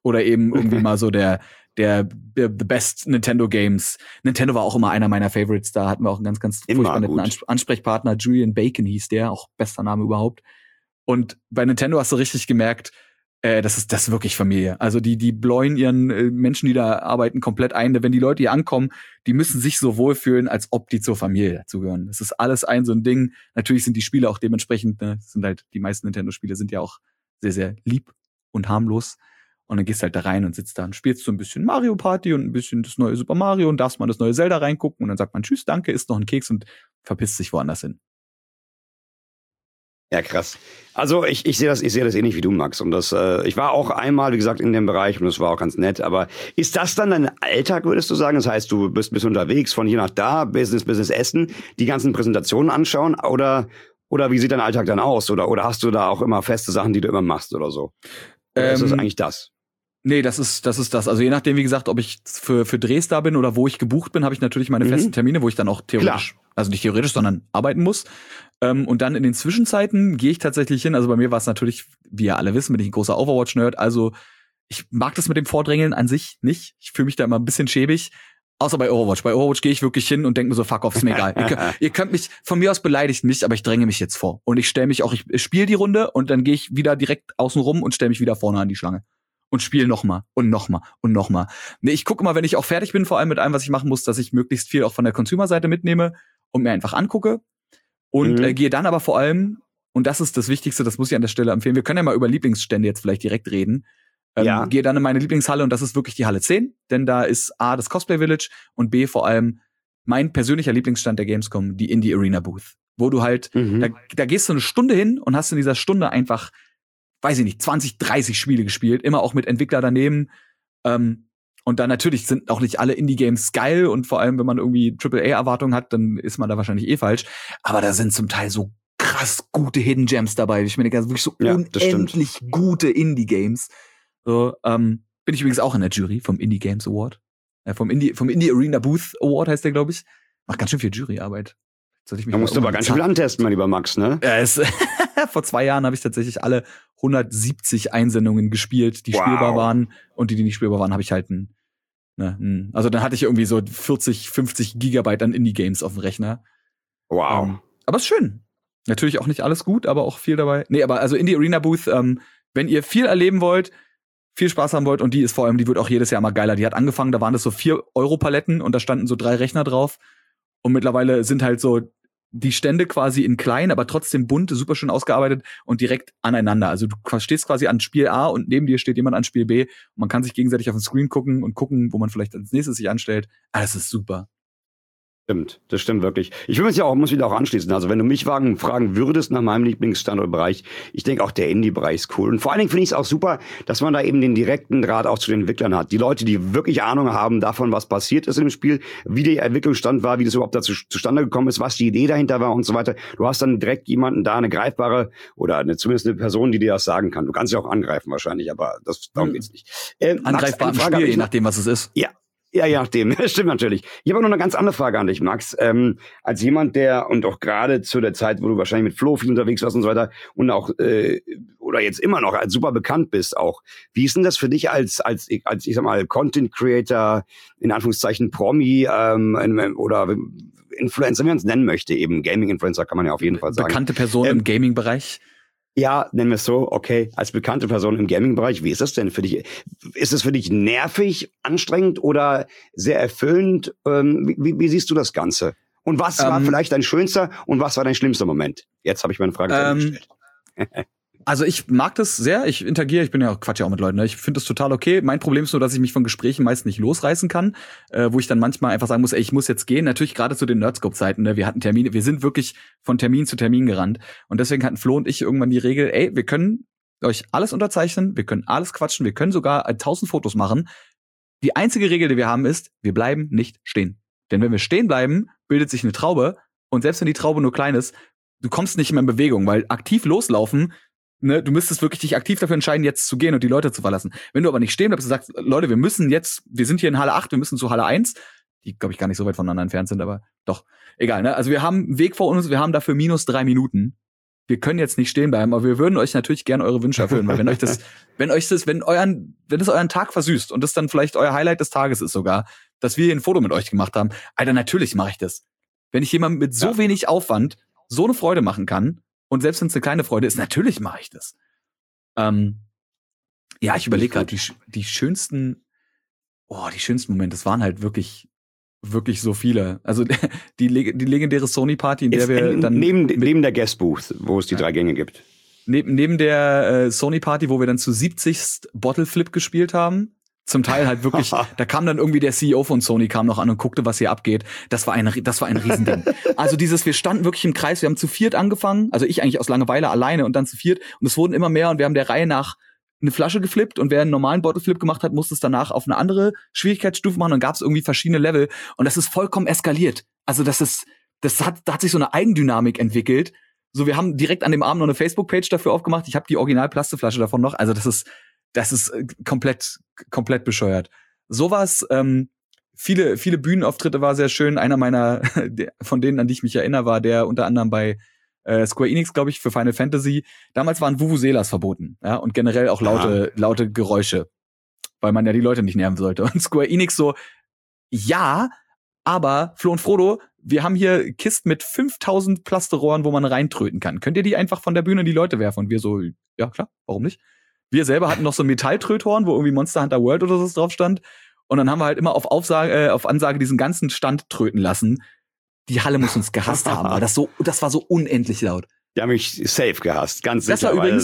Oder eben irgendwie mal so der the best Nintendo Games. Nintendo war auch immer einer meiner Favorites. Da hatten wir auch einen ganz, ganz furchtbar netten Ansprechpartner. Julian Bacon hieß der, auch bester Name überhaupt. Und bei Nintendo hast du richtig gemerkt, das ist wirklich Familie. Also die bläuen ihren Menschen, die da arbeiten, komplett ein. Wenn die Leute hier ankommen, die müssen sich so wohlfühlen, als ob die zur Familie dazugehören. Das ist alles so ein Ding. Natürlich sind die Spiele auch dementsprechend, sind halt, die meisten Nintendo-Spiele sind ja auch sehr, sehr lieb und harmlos. Und dann gehst du halt da rein und sitzt da und spielst so ein bisschen Mario Party und ein bisschen das neue Super Mario und darfst mal das neue Zelda reingucken und dann sagt man tschüss, danke, isst noch einen Keks und verpisst sich woanders hin. Ja, krass. Also ich sehe das ähnlich wie du, Max. Und ich war auch einmal, wie gesagt, in dem Bereich und das war auch ganz nett. Aber ist das dann dein Alltag, würdest du sagen? Das heißt, du bist unterwegs von hier nach da, Business essen, die ganzen Präsentationen anschauen oder wie sieht dein Alltag dann aus? Oder hast du da auch immer feste Sachen, die du immer machst oder so? Oder ist das eigentlich das? Nee, das ist das. Also je nachdem, wie gesagt, ob ich für Drehs da bin oder wo ich gebucht bin, habe ich natürlich meine festen Termine, wo ich dann auch theoretisch, also nicht theoretisch, sondern arbeiten muss. Und dann in den Zwischenzeiten gehe ich tatsächlich hin. Also bei mir war es natürlich, wie ihr alle wissen, bin ich ein großer Overwatch-Nerd. Also ich mag das mit dem Vordrängeln an sich nicht. Ich fühle mich da immer ein bisschen schäbig. Außer bei Overwatch. Bei Overwatch gehe ich wirklich hin und denke mir so, fuck off, ist mir egal. Ihr könnt mich, von mir aus beleidigt mich, aber ich dränge mich jetzt vor. Und ich stelle mich auch, ich spiele die Runde und dann gehe ich wieder direkt außen rum und stelle mich wieder vorne an die Schlange. Und spiele nochmal und nochmal und nochmal. Nee, ich gucke immer, wenn ich auch fertig bin, vor allem mit allem, was ich machen muss, dass ich möglichst viel auch von der Consumer-Seite mitnehme und mir einfach angucke. Und gehe dann aber vor allem, und das ist das Wichtigste, das muss ich an der Stelle empfehlen, wir können ja mal über Lieblingsstände jetzt vielleicht direkt reden. Gehe dann in meine Lieblingshalle und das ist wirklich die Halle 10, denn da ist A, das Cosplay Village und B, vor allem mein persönlicher Lieblingsstand der Gamescom, die Indie Arena Booth. Wo du halt, da gehst du eine Stunde hin und hast in dieser Stunde einfach, weiß ich nicht, 20, 30 Spiele gespielt, immer auch mit Entwickler daneben. Und dann natürlich sind auch nicht alle Indie-Games geil und vor allem, wenn man irgendwie AAA-Erwartungen hat, dann ist man da wahrscheinlich falsch. Aber da sind zum Teil so krass gute Hidden Gems dabei. Ich meine, wirklich so unendlich gute Indie-Games. So, bin ich übrigens auch in der Jury vom Indie Games Award. Vom Indie Arena Booth Award heißt der, glaube ich. Macht ganz schön viel Juryarbeit. Da musst du aber ganz schön viel antesten, mein lieber Max, ne? Vor 2 Jahren habe ich tatsächlich alle 170 Einsendungen gespielt, die spielbar waren. Und die nicht spielbar waren, habe ich halt also dann hatte ich irgendwie so 40, 50 Gigabyte an Indie-Games auf dem Rechner. Wow. Aber ist schön. Natürlich auch nicht alles gut, aber auch viel dabei. Nee, aber also Indie Arena Booth, wenn ihr viel erleben wollt, viel Spaß haben wollt, und die ist vor allem, die wird auch jedes Jahr mal geiler. Die hat angefangen, da waren das so 4-Euro-Paletten und da standen so 3 Rechner drauf. Und mittlerweile sind halt so die Stände quasi in klein, aber trotzdem bunt, super schön ausgearbeitet und direkt aneinander. Also du stehst quasi an Spiel A und neben dir steht jemand an Spiel B und man kann sich gegenseitig auf den Screen gucken und gucken, wo man vielleicht als nächstes sich anstellt. Das ist super. Stimmt, das stimmt wirklich. Ich muss wieder auch anschließen. Also wenn du mich fragen würdest nach meinem Lieblingsstandortbereich, ich denke auch der Indie-Bereich ist cool. Und vor allen Dingen finde ich es auch super, dass man da eben den direkten Draht auch zu den Entwicklern hat. Die Leute, die wirklich Ahnung haben davon, was passiert ist im Spiel, wie der Entwicklungsstand war, wie das überhaupt dazu zustande gekommen ist, was die Idee dahinter war und so weiter. Du hast dann direkt jemanden da, eine greifbare oder zumindest eine Person, die dir das sagen kann. Du kannst sie auch angreifen wahrscheinlich, aber darum geht's nicht. Angreifbar im Spiel, je nachdem, was es ist. Ja, je nachdem. Stimmt natürlich. Ich habe noch eine ganz andere Frage an dich, Max. Als jemand, der, und auch gerade zu der Zeit, wo du wahrscheinlich mit Flo viel unterwegs warst und so weiter und auch, oder jetzt immer noch als super bekannt bist auch. Wie ist denn das für dich als ich sag mal, Content Creator, in Anführungszeichen Promi, oder Influencer, wie man es nennen möchte, eben Gaming-Influencer kann man ja auf jeden Fall sagen. Bekannte Person im Gaming-Bereich? Ja, nennen wir es so, okay, als bekannte Person im Gaming-Bereich, wie ist das denn für dich? Ist es für dich nervig, anstrengend oder sehr erfüllend? Wie siehst du das Ganze? Und was war vielleicht dein schönster und was war dein schlimmster Moment? Jetzt habe ich meine Frage gestellt. Also ich mag das sehr, ich interagiere, ich bin ja auch Quatsch ja auch mit Leuten, ne? Ich finde das total okay. Mein Problem ist nur, dass ich mich von Gesprächen meist nicht losreißen kann, wo ich dann manchmal einfach sagen muss, ey, ich muss jetzt gehen. Natürlich gerade zu den Nerdscope-Zeiten, ne? Wir hatten Termine, wir sind wirklich von Termin zu Termin gerannt. Und deswegen hatten Flo und ich irgendwann die Regel, ey, wir können euch alles unterzeichnen, wir können alles quatschen, wir können sogar 1000 Fotos machen. Die einzige Regel, die wir haben, ist, wir bleiben nicht stehen. Denn wenn wir stehen bleiben, bildet sich eine Traube. Und selbst wenn die Traube nur klein ist, du kommst nicht mehr in Bewegung, weil aktiv loslaufen, ne, du müsstest wirklich dich aktiv dafür entscheiden, jetzt zu gehen und die Leute zu verlassen. Wenn du aber nicht stehen bleibst und sagst, Leute, wir sind hier in Halle 8, wir müssen zu Halle 1, die, glaube ich, gar nicht so weit voneinander entfernt sind, aber doch, egal, ne? Also wir haben einen Weg vor uns, wir haben dafür -3 Minuten. wir können jetzt nicht stehen bleiben, aber wir würden euch natürlich gerne eure Wünsche erfüllen, weil wenn es euren Tag versüßt und das dann vielleicht euer Highlight des Tages ist sogar, dass wir hier ein Foto mit euch gemacht haben, Alter, natürlich mache ich das. Wenn ich jemandem mit so wenig Aufwand so eine Freude machen kann, und selbst wenn es eine kleine Freude ist, natürlich mache ich das. Ich überlege gerade, die schönsten Momente, das waren halt wirklich so viele. Also die legendäre Sony-Party, in der wir dann neben der Guest-Booth, wo es die 3 Gänge gibt. Neben der Sony-Party, wo wir dann zu 70. Bottle Flip gespielt haben. Zum Teil halt wirklich, da kam dann irgendwie der CEO von Sony, kam noch an und guckte, was hier abgeht. Das war ein Riesending. Also wir standen wirklich im Kreis, wir haben zu 4 angefangen, also ich eigentlich aus Langeweile alleine und dann zu 4 und es wurden immer mehr und wir haben der Reihe nach eine Flasche geflippt und wer einen normalen Bottle Flip gemacht hat, musste es danach auf eine andere Schwierigkeitsstufe machen und dann gab es irgendwie verschiedene Level und das ist vollkommen eskaliert. Also da hat sich so eine Eigendynamik entwickelt. So, wir haben direkt an dem Abend noch eine Facebook-Page dafür aufgemacht. Ich habe die Original-Plastikflasche davon noch. Also das ist komplett bescheuert. Sowas, viele Bühnenauftritte war sehr schön. Einer meiner, von denen, an die ich mich erinnere, war der unter anderem bei Square Enix, glaube ich, für Final Fantasy. Damals waren Vuvuzelas verboten, ja, und generell auch laute Geräusche, weil man ja die Leute nicht nerven sollte. Und Square Enix so, ja, aber Flo und Frodo, wir haben hier Kisten mit 5000 Plasterohren, wo man reintröten kann. Könnt ihr die einfach von der Bühne in die Leute werfen? Und wir so, ja klar, warum nicht? Wir selber hatten noch so ein Metalltröthorn, wo irgendwie Monster Hunter World oder so drauf stand. Und dann haben wir halt immer auf Ansage diesen ganzen Stand tröten lassen. Die Halle muss uns gehasst haben, weil das war so unendlich laut. Die haben mich safe gehasst, ganz sicher. Das war übrigens,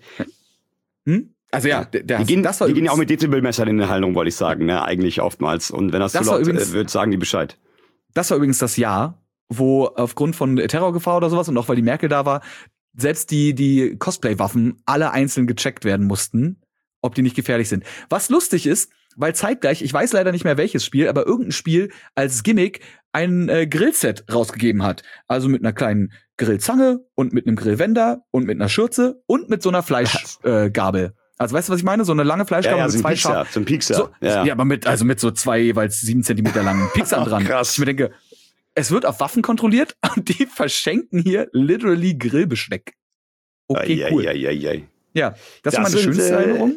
Also ja, die gehen ja auch mit Dezibelmessern in den Hallen rum, wollte ich sagen, ne, eigentlich oftmals. Und wenn das zu laut wird, sagen die Bescheid. Das war übrigens das Jahr, wo aufgrund von Terrorgefahr oder sowas und auch weil die Merkel da war, selbst die Cosplay-Waffen alle einzeln gecheckt werden mussten, ob die nicht gefährlich sind. Was lustig ist, weil zeitgleich, ich weiß leider nicht mehr welches Spiel, aber irgendein Spiel als Gimmick ein Grillset rausgegeben hat. Also mit einer kleinen Grillzange und mit einem Grillwender und mit einer Schürze und mit so einer Fleischgabel. Also weißt du, was ich meine? So eine lange Fleischgabel mit 2 Scharfen. So ein Piekser. So, ja, aber mit so 2 jeweils 7 Zentimeter langen Pieksern dran. Krass. Ich mir denke, es wird auf Waffen kontrolliert und die verschenken hier literally Grillbesteck. Okay, cool. Ja, das war meine schönste Erinnerung.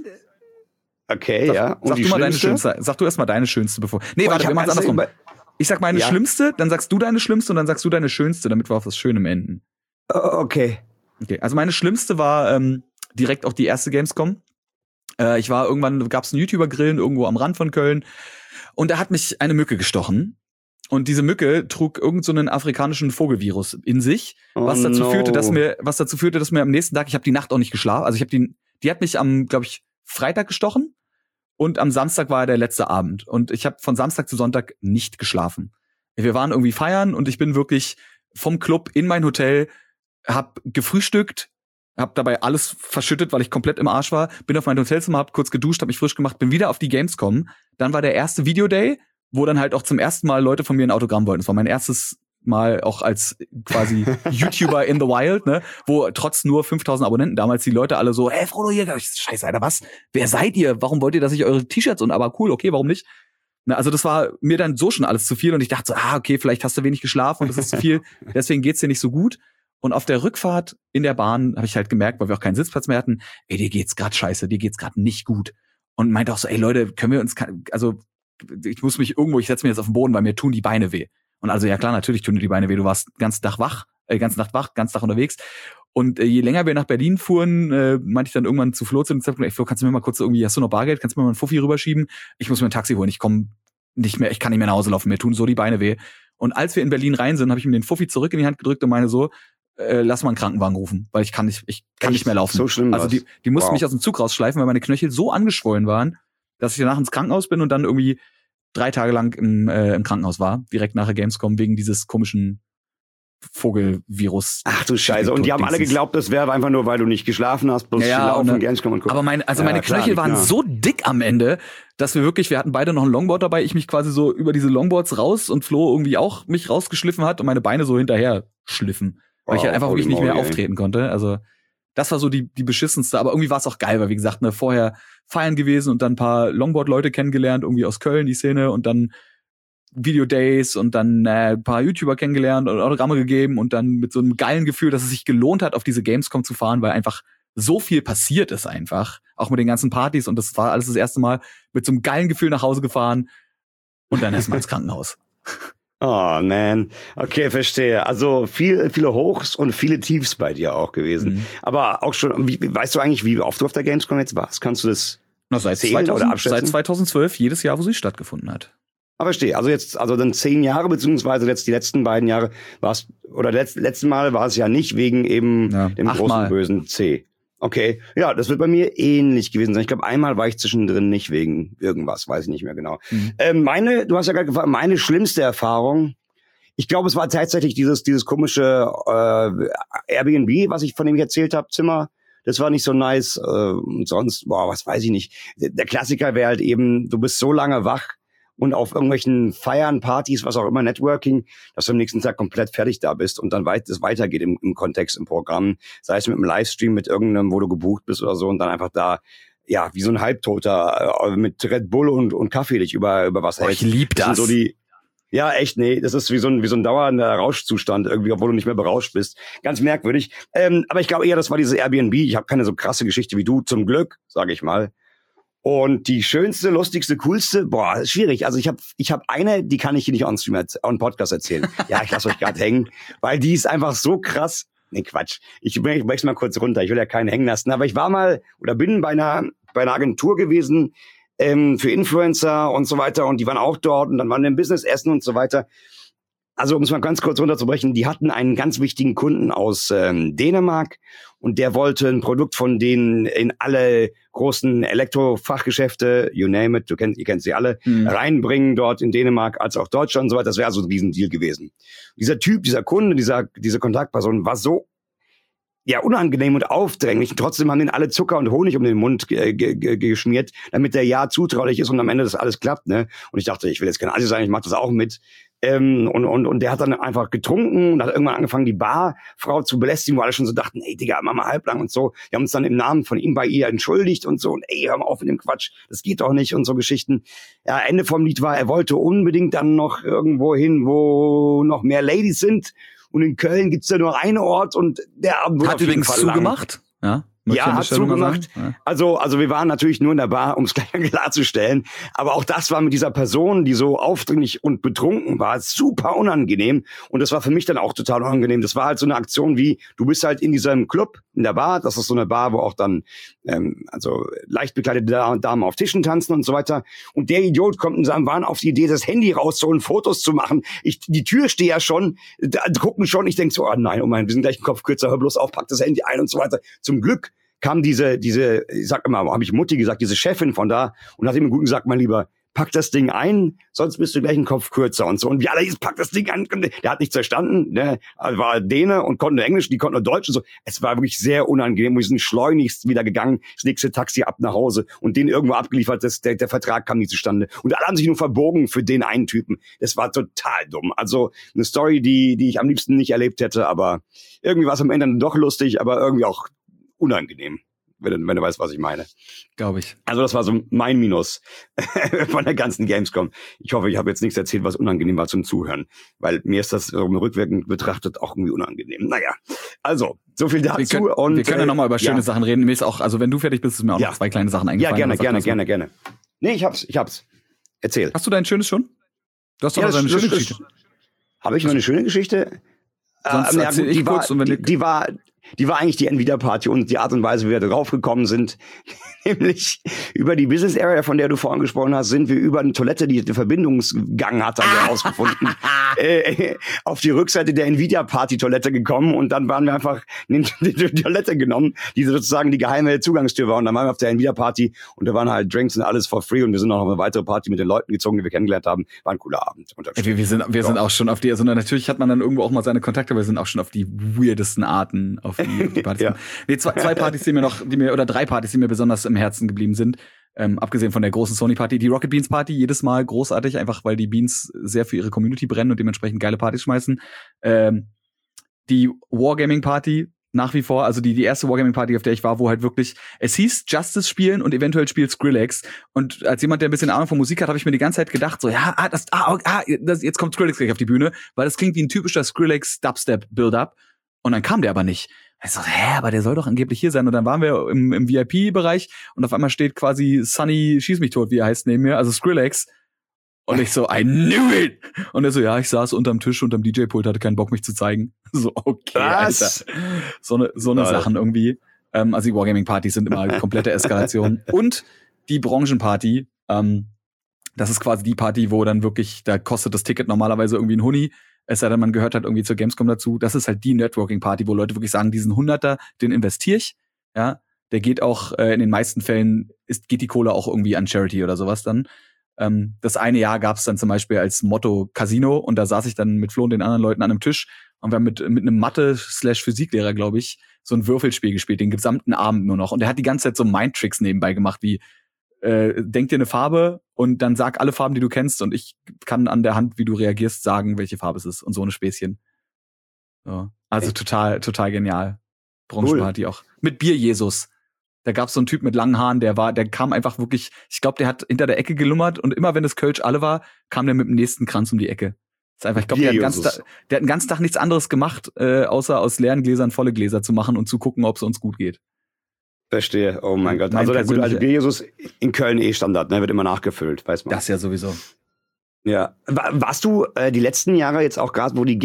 Okay, ja. Und Sag du erst mal deine schönste, bevor. Nee, warte, wir machen's andersrum. Ich sag meine schlimmste, dann sagst du deine schlimmste und dann sagst du deine schönste, damit wir auf das Schöne enden. Okay, also meine schlimmste war direkt auch die erste Gamescom. Ich war irgendwann, gab's einen YouTuber-Grillen irgendwo am Rand von Köln und da hat mich eine Mücke gestochen. Und diese Mücke trug irgendeinen afrikanischen Vogelvirus in sich, was dazu führte, dass mir am nächsten Tag, ich habe die Nacht auch nicht geschlafen, also die hat mich am, glaube ich, Freitag gestochen und am Samstag war der letzte Abend und ich habe von Samstag zu Sonntag nicht geschlafen. Wir waren irgendwie feiern und ich bin wirklich vom Club in mein Hotel, hab gefrühstückt, hab dabei alles verschüttet, weil ich komplett im Arsch war, bin auf mein Hotelzimmer, hab kurz geduscht, hab mich frisch gemacht, bin wieder auf die Gamescom, dann war der erste Videoday, wo dann halt auch zum ersten Mal Leute von mir ein Autogramm wollten. Das war mein erstes Mal auch als quasi YouTuber in the Wild, ne, wo trotz nur 5000 Abonnenten damals die Leute alle so, hey Frodo, hier, scheiße, Alter, was? Wer seid ihr? Warum wollt ihr, dass ich eure T-Shirts und aber cool, okay, warum nicht? Na, also das war mir dann so schon alles zu viel und ich dachte so, okay, vielleicht hast du wenig geschlafen und das ist zu viel, deswegen geht's dir nicht so gut. Und auf der Rückfahrt in der Bahn habe ich halt gemerkt, weil wir auch keinen Sitzplatz mehr hatten, ey, dir geht's gerade scheiße, dir geht's gerade nicht gut. Und meinte auch so, ey Leute, können wir uns, also ich setze mich jetzt auf den Boden, weil mir tun die Beine weh. Und also ja klar, natürlich tun dir die Beine weh. Du warst ganze Nacht wach, ganze Tag unterwegs. Und je länger wir nach Berlin fuhren, meinte ich dann irgendwann zu Flo zu dem Zeitpunkt, ey Flo, kannst du mir mal kurz irgendwie, hast du noch Bargeld? Kannst du mir mal einen Fuffi rüberschieben? Ich muss mir ein Taxi holen. Ich komme nicht mehr, ich kann nicht mehr nach Hause laufen. Mir tun so die Beine weh. Und als wir in Berlin rein sind, habe ich mir den Fuffi zurück in die Hand gedrückt und meine so, lass mal einen Krankenwagen rufen, weil ich kann nicht mehr laufen. So schlimm. Also die mussten mich aus dem Zug rausschleifen, weil meine Knöchel so angeschwollen waren, dass ich danach ins Krankenhaus bin und dann irgendwie 3 Tage lang im Krankenhaus war, direkt nach der Gamescom, wegen dieses komischen Vogelvirus. Ach du Scheiße. Und die haben alle geglaubt, das wäre einfach nur, weil du nicht geschlafen hast, bloß laufen, Gamescom und gucken. Aber meine Knöchel waren so dick am Ende, dass wir hatten beide noch ein Longboard dabei, ich mich quasi so über diese Longboards raus und Flo irgendwie auch mich rausgeschliffen hat und meine Beine so hinterher schliffen. Weil ich halt einfach wirklich nicht mehr auftreten konnte. Also das war so die beschissenste, aber irgendwie war es auch geil, weil wie gesagt, ne, vorher feiern gewesen und dann ein paar Longboard-Leute kennengelernt, irgendwie aus Köln, die Szene und dann Video-Days und dann ein paar YouTuber kennengelernt und Autogramme gegeben und dann mit so einem geilen Gefühl, dass es sich gelohnt hat, auf diese Gamescom zu fahren, weil einfach so viel passiert ist einfach. Auch mit den ganzen Partys und das war alles das erste Mal mit so einem geilen Gefühl nach Hause gefahren und dann erstmal ins Krankenhaus. Oh, man. Okay, verstehe. Also viele Hochs und viele Tiefs bei dir auch gewesen. Aber auch schon, weißt du eigentlich, wie oft du auf der Gamescom jetzt warst? Kannst du das seit 2012, jedes Jahr, wo sie stattgefunden hat. Aber verstehe. Also dann 10 Jahre, beziehungsweise jetzt die letzten beiden Jahre war's, oder letzten Mal war es ja nicht wegen eben dem großen bösen C. Okay, ja, das wird bei mir ähnlich gewesen sein. Ich glaube, einmal war ich zwischendrin nicht wegen irgendwas, weiß ich nicht mehr genau. Du hast ja gerade gefragt, meine schlimmste Erfahrung, ich glaube, es war tatsächlich dieses komische Airbnb, von dem ich erzählt habe, Zimmer. Das war nicht so nice. Und sonst, was weiß ich nicht. Der Klassiker wäre halt eben, du bist so lange wach und auf irgendwelchen Feiern, Partys, was auch immer, Networking, dass du am nächsten Tag komplett fertig da bist und dann es weitergeht im Kontext, im Programm. Sei es mit einem Livestream, mit irgendeinem, wo du gebucht bist oder so und dann einfach da, ja, wie so ein Halbtoter mit Red Bull und Kaffee dich über was hältst. Ich lieb das. So ja, echt, nee, das ist wie so ein dauernder Rauschzustand irgendwie, obwohl du nicht mehr berauscht bist. Ganz merkwürdig. Aber ich glaube eher, das war dieses Airbnb. Ich habe keine so krasse Geschichte wie du, zum Glück, sage ich mal. Und die schönste, lustigste, coolste, ist schwierig. Also ich hab eine, die kann ich hier nicht on Podcast erzählen. Ja, ich lasse euch gerade hängen, weil die ist einfach so krass. Nee, Quatsch. Ich brech's mal kurz runter. Ich will ja keinen hängen lassen. Aber ich war mal oder bin bei einer Agentur gewesen für Influencer und so weiter. Und die waren auch dort und dann waren wir im Business essen und so weiter. Also um es mal ganz kurz runterzubrechen, die hatten einen ganz wichtigen Kunden aus Dänemark und der wollte ein Produkt von denen in alle großen Elektrofachgeschäfte, you name it, ihr kennt sie alle, reinbringen dort in Dänemark als auch Deutschland und so weiter. Das wäre also ein Riesendeal gewesen. Dieser Typ, dieser Kunde, diese Kontaktperson war so unangenehm und aufdringlich. Und trotzdem haben denen alle Zucker und Honig um den Mund geschmiert, damit der zutraulich ist und am Ende das alles klappt, ne? Und ich dachte, ich will jetzt kein Assi sein, ich mach das auch mit. Und der hat dann einfach getrunken und hat irgendwann angefangen, die Barfrau zu belästigen, wo alle schon so dachten, ey, Digga, mach mal halblang und so. Wir haben uns dann im Namen von ihm bei ihr entschuldigt und so. Und ey, hör mal auf mit dem Quatsch, das geht doch nicht und so Geschichten. Ja, Ende vom Lied war, er wollte unbedingt dann noch irgendwo hin, wo noch mehr Ladies sind. Und in Köln gibt's ja nur einen Ort und der Abend wurde hat übrigens zugemacht. Ja. Ja, hat zugemacht. Ja. Also wir waren natürlich nur in der Bar, um es gleich klarzustellen. Aber auch das war mit dieser Person, die so aufdringlich und betrunken war, super unangenehm. Und das war für mich dann auch total unangenehm. Das war halt so eine Aktion wie, du bist halt in diesem Club, in der Bar. Das ist so eine Bar, wo auch dann leicht bekleidete Damen auf Tischen tanzen und so weiter. Und der Idiot kommt in seinem Wahn auf die Idee, das Handy rauszuholen, Fotos zu machen. Die Tür steht ja schon, gucken schon. Ich denke so, oh nein, wir sind gleich einen Kopf kürzer, hör bloß auf, pack das Handy ein und so weiter. Zum Glück kam diese, ich sag immer, habe ich Mutti gesagt, diese Chefin von da und hat ihm gut gesagt, mein Lieber, pack das Ding ein, sonst bist du gleich einen Kopf kürzer und so. Und wie alle hieß, pack das Ding ein. Der hat nichts verstanden, ne? War Däne und konnte Englisch, die konnten nur Deutsch und so. Es war wirklich sehr unangenehm. Wir sind schleunigst wieder gegangen, das nächste Taxi ab nach Hause und den irgendwo abgeliefert, der Vertrag kam nie zustande. Und alle haben sich nur verbogen für den einen Typen. Das war total dumm. Also eine Story, die ich am liebsten nicht erlebt hätte, aber irgendwie war es am Ende dann doch lustig, aber irgendwie auch unangenehm, wenn du weißt, was ich meine. Glaube ich. Also das war so mein Minus von der ganzen Gamescom. Ich hoffe, ich habe jetzt nichts erzählt, was unangenehm war zum Zuhören, weil mir ist das rückwirkend betrachtet auch irgendwie unangenehm. Naja, also so viel dazu. Wir können ja nochmal über schöne Sachen reden. Mir ist auch, also wenn du fertig bist, ist mir auch noch 2 kleine Sachen eingefallen. Ja, gerne. Nee, ich hab's. Erzähl. Hast du dein schönes schon? Du hast doch noch eine schöne Geschichte. Habe ich noch eine schöne Geschichte? Sonst erzähl ich kurz. Die war eigentlich die Nvidia-Party und die Art und Weise, wie wir drauf gekommen sind, nämlich über die Business Area, von der du vorhin gesprochen hast, sind wir über eine Toilette, die den Verbindungsgang hat, haben wir herausgefunden, auf die Rückseite der Nvidia-Party-Toilette gekommen und dann waren wir einfach die Toilette genommen, die sozusagen die geheime Zugangstür war und dann waren wir auf der Nvidia-Party und da waren halt Drinks und alles for free und wir sind noch auf eine weitere Party mit den Leuten gezogen, die wir kennengelernt haben. War ein cooler Abend. Wir sind auch schon auf die, also natürlich hat man dann irgendwo auch mal seine Kontakte, aber wir sind auch schon auf die weirdesten Arten auf die Partys. Ja. Nee, 2 Partys, oder 3 Partys, die mir besonders im Herzen geblieben sind. Abgesehen von der großen Sony-Party, die Rocket Beans Party, jedes Mal großartig, einfach weil die Beans sehr für ihre Community brennen und dementsprechend geile Partys schmeißen. Die Wargaming Party, Nach wie vor, also die erste Wargaming-Party, auf der ich war, wo halt wirklich, es hieß Justice spielen und eventuell spielt Skrillex. Und als jemand, der ein bisschen Ahnung von Musik hat, habe ich mir die ganze Zeit gedacht, so, jetzt kommt Skrillex gleich auf die Bühne, weil das klingt wie ein typischer Skrillex-Dubstep-Build-Up. Und dann kam der aber nicht. Ich so, aber der soll doch angeblich hier sein. Und dann waren wir im VIP-Bereich und auf einmal steht quasi Sunny Schieß mich tot, wie er heißt, neben mir, also Skrillex. Und ich so, I knew it! Und er so, ja, ich saß unterm Tisch, unterm DJ-Pult, hatte keinen Bock, mich zu zeigen. So, okay, Was? Alter. So eine Sachen irgendwie. Also die Wargaming-Partys sind immer komplette Eskalation. Und die Branchenparty, das ist quasi die Party, wo dann wirklich, da kostet das Ticket normalerweise irgendwie ein Huni. Es sei denn, man gehört halt irgendwie zur Gamescom dazu. Das ist halt die Networking-Party, wo Leute wirklich sagen, diesen 100er, den investiere ich. Ja, der geht auch, in den meisten Fällen geht die Kohle auch irgendwie an Charity oder sowas dann. Das eine Jahr gab es dann zum Beispiel als Motto Casino und da saß ich dann mit Flo und den anderen Leuten an einem Tisch und wir haben mit einem Mathe/Physiklehrer, glaube ich, so ein Würfelspiel gespielt, den gesamten Abend nur noch. Und der hat die ganze Zeit so Mindtricks nebenbei gemacht, wie denk dir eine Farbe und dann sag alle Farben, die du kennst und ich kann an der Hand, wie du reagierst, sagen, welche Farbe es ist und so eine Späßchen. So. Also total genial. Branchenparty auch. Mit Bier Jesus. Da gab's so einen Typ mit langen Haaren, der kam einfach wirklich, ich glaube, der hat hinter der Ecke gelummert und immer wenn das Kölsch alle war, kam der mit dem nächsten Kranz um die Ecke. Das ist einfach, ich glaube, der hat den ganzen Tag nichts anderes gemacht, außer aus leeren Gläsern volle Gläser zu machen und zu gucken, ob es uns gut geht. Verstehe, oh mein Gott. Also der gute alte Bier-Jesus in Köln Standard, ne, wird immer nachgefüllt, weiß man. Das ja sowieso. Ja. Warst du die letzten Jahre jetzt auch gerade, wo die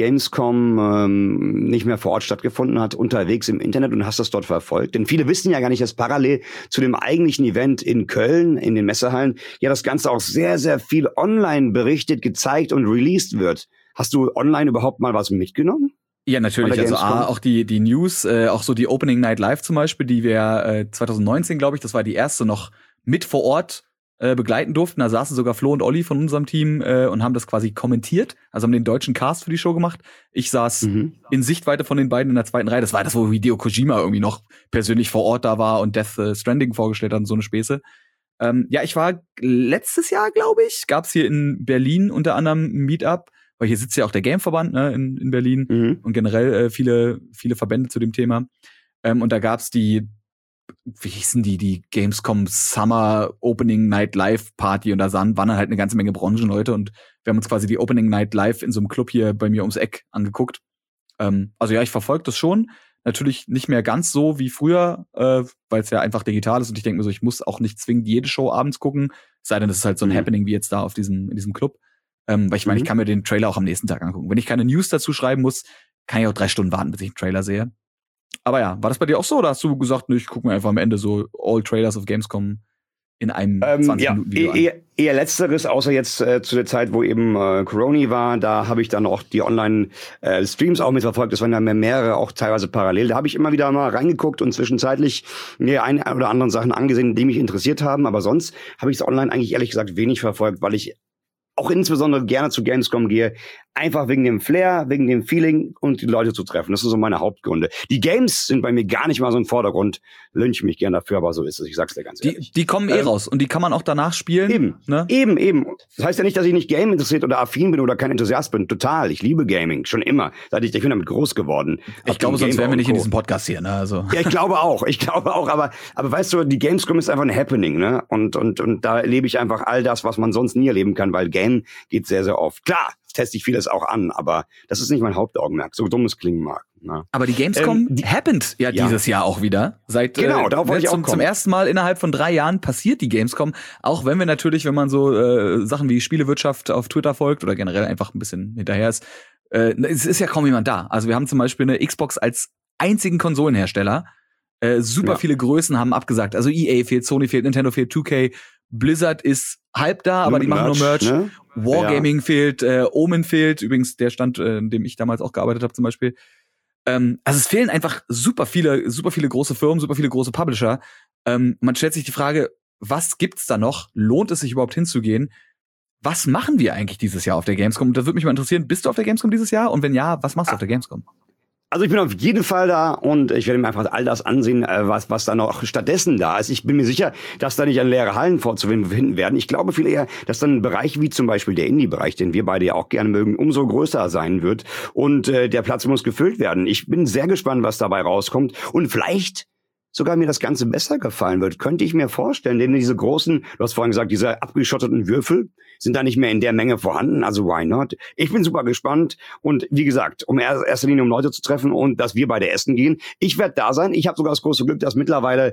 Gamescom nicht mehr vor Ort stattgefunden hat, unterwegs im Internet und hast das dort verfolgt? Denn viele wissen ja gar nicht, dass parallel zu dem eigentlichen Event in Köln, in den Messehallen, ja das Ganze auch sehr, sehr viel online berichtet, gezeigt und released wird. Hast du online überhaupt mal was mitgenommen? Ja, natürlich. Also auch die News, auch so die Opening Night Live zum Beispiel, die wir 2019, glaube ich, das war die erste, noch mit vor Ort begleiten durften. Da saßen sogar Flo und Olli von unserem Team und haben das quasi kommentiert, also haben den deutschen Cast für die Show gemacht. Ich saß in Sichtweite von den beiden in der zweiten Reihe. Das war das, wo Hideo Kojima irgendwie noch persönlich vor Ort da war und Death Stranding vorgestellt hat und so eine Späße. Ja, ich war letztes Jahr, glaube ich, gab's hier in Berlin unter anderem ein Meetup, weil hier sitzt ja auch der Gameverband, ne, in Berlin und generell viele Verbände zu dem Thema. Und da gab's wie hießen die Gamescom Summer Opening Night Live Party und da waren dann halt eine ganze Menge Branchenleute und wir haben uns quasi die Opening Night Live in so einem Club hier bei mir ums Eck angeguckt. Also ja, ich verfolge das schon. Natürlich nicht mehr ganz so wie früher, weil es ja einfach digital ist und ich denke mir so, ich muss auch nicht zwingend jede Show abends gucken, sei denn, das ist halt so ein Happening wie jetzt da in diesem Club. Weil ich meine, ich kann mir den Trailer auch am nächsten Tag angucken. Wenn ich keine News dazu schreiben muss, kann ich auch 3 Stunden warten, bis ich einen Trailer sehe. Aber ja, war das bei dir auch so oder hast du gesagt, ich gucke mir einfach am Ende so All Trailers of Gamescom in einem 20-Minuten-Video an? Eher letzteres, außer jetzt zu der Zeit, wo eben Corona war, da habe ich dann auch die Online-Streams auch mitverfolgt. Das waren ja mehrere, auch teilweise parallel. Da habe ich immer wieder mal reingeguckt und zwischenzeitlich mir eine oder anderen Sachen angesehen, die mich interessiert haben. Aber sonst habe ich es online eigentlich ehrlich gesagt wenig verfolgt, weil ich auch insbesondere gerne zu Gamescom gehe, einfach wegen dem Flair, wegen dem Feeling und die Leute zu treffen. Das sind so meine Hauptgründe. Die Games sind bei mir gar nicht mal so im Vordergrund. Lynch mich gerne dafür, aber so ist es. Ich sag's dir ganz ehrlich. Die kommen raus und die kann man auch danach spielen. Eben, ne? Eben. Das heißt ja nicht, dass ich nicht Game interessiert oder affin bin oder kein Enthusiast bin. Total. Ich liebe Gaming. Schon immer. Ich bin damit groß geworden. Ich glaube, sonst wären wir nicht in diesem Podcast hier, ne? Also. Ja, ich glaube auch. Aber weißt du, die Gamescom ist einfach ein Happening, ne? Und da erlebe ich einfach all das, was man sonst nie erleben kann, weil Game geht sehr, sehr oft. Klar, teste ich vieles auch an, aber das ist nicht mein Hauptaugenmerk, so dumm es klingen mag. Ne? Aber die Gamescom happened ja dieses Jahr auch wieder. Darauf wollte ich auch zum ersten Mal innerhalb von 3 Jahren passiert die Gamescom, auch wenn wir natürlich, wenn man so Sachen wie Spielewirtschaft auf Twitter folgt oder generell einfach ein bisschen hinterher ist, es ist ja kaum jemand da. Also wir haben zum Beispiel eine Xbox als einzigen Konsolenhersteller. Viele Größen haben abgesagt. Also EA fehlt, Sony fehlt, Nintendo fehlt, 2K, Blizzard ist halb da, aber die machen nur Merch. Ne? Wargaming fehlt, Omen fehlt, übrigens der Stand, in dem ich damals auch gearbeitet habe zum Beispiel. Also es fehlen einfach super viele große Firmen, super viele große Publisher. Man stellt sich die Frage, was gibt's da noch? Lohnt es sich überhaupt hinzugehen? Was machen wir eigentlich dieses Jahr auf der Gamescom? Und das würde mich mal interessieren, bist du auf der Gamescom dieses Jahr? Und wenn ja, was machst du auf der Gamescom? Also ich bin auf jeden Fall da und ich werde mir einfach all das ansehen, was da noch stattdessen da ist. Ich bin mir sicher, dass da nicht an leere Hallen vorzufinden werden. Ich glaube viel eher, dass dann ein Bereich wie zum Beispiel der Indie-Bereich, den wir beide ja auch gerne mögen, umso größer sein wird. Und der Platz muss gefüllt werden. Ich bin sehr gespannt, was dabei rauskommt. Und vielleicht sogar mir das Ganze besser gefallen wird, könnte ich mir vorstellen. Denn diese großen, du hast vorhin gesagt, diese abgeschotteten Würfel sind da nicht mehr in der Menge vorhanden. Also why not? Ich bin super gespannt. Und wie gesagt, erster Linie um Leute zu treffen und dass wir beide essen gehen. Ich werde da sein. Ich habe sogar das große Glück, dass mittlerweile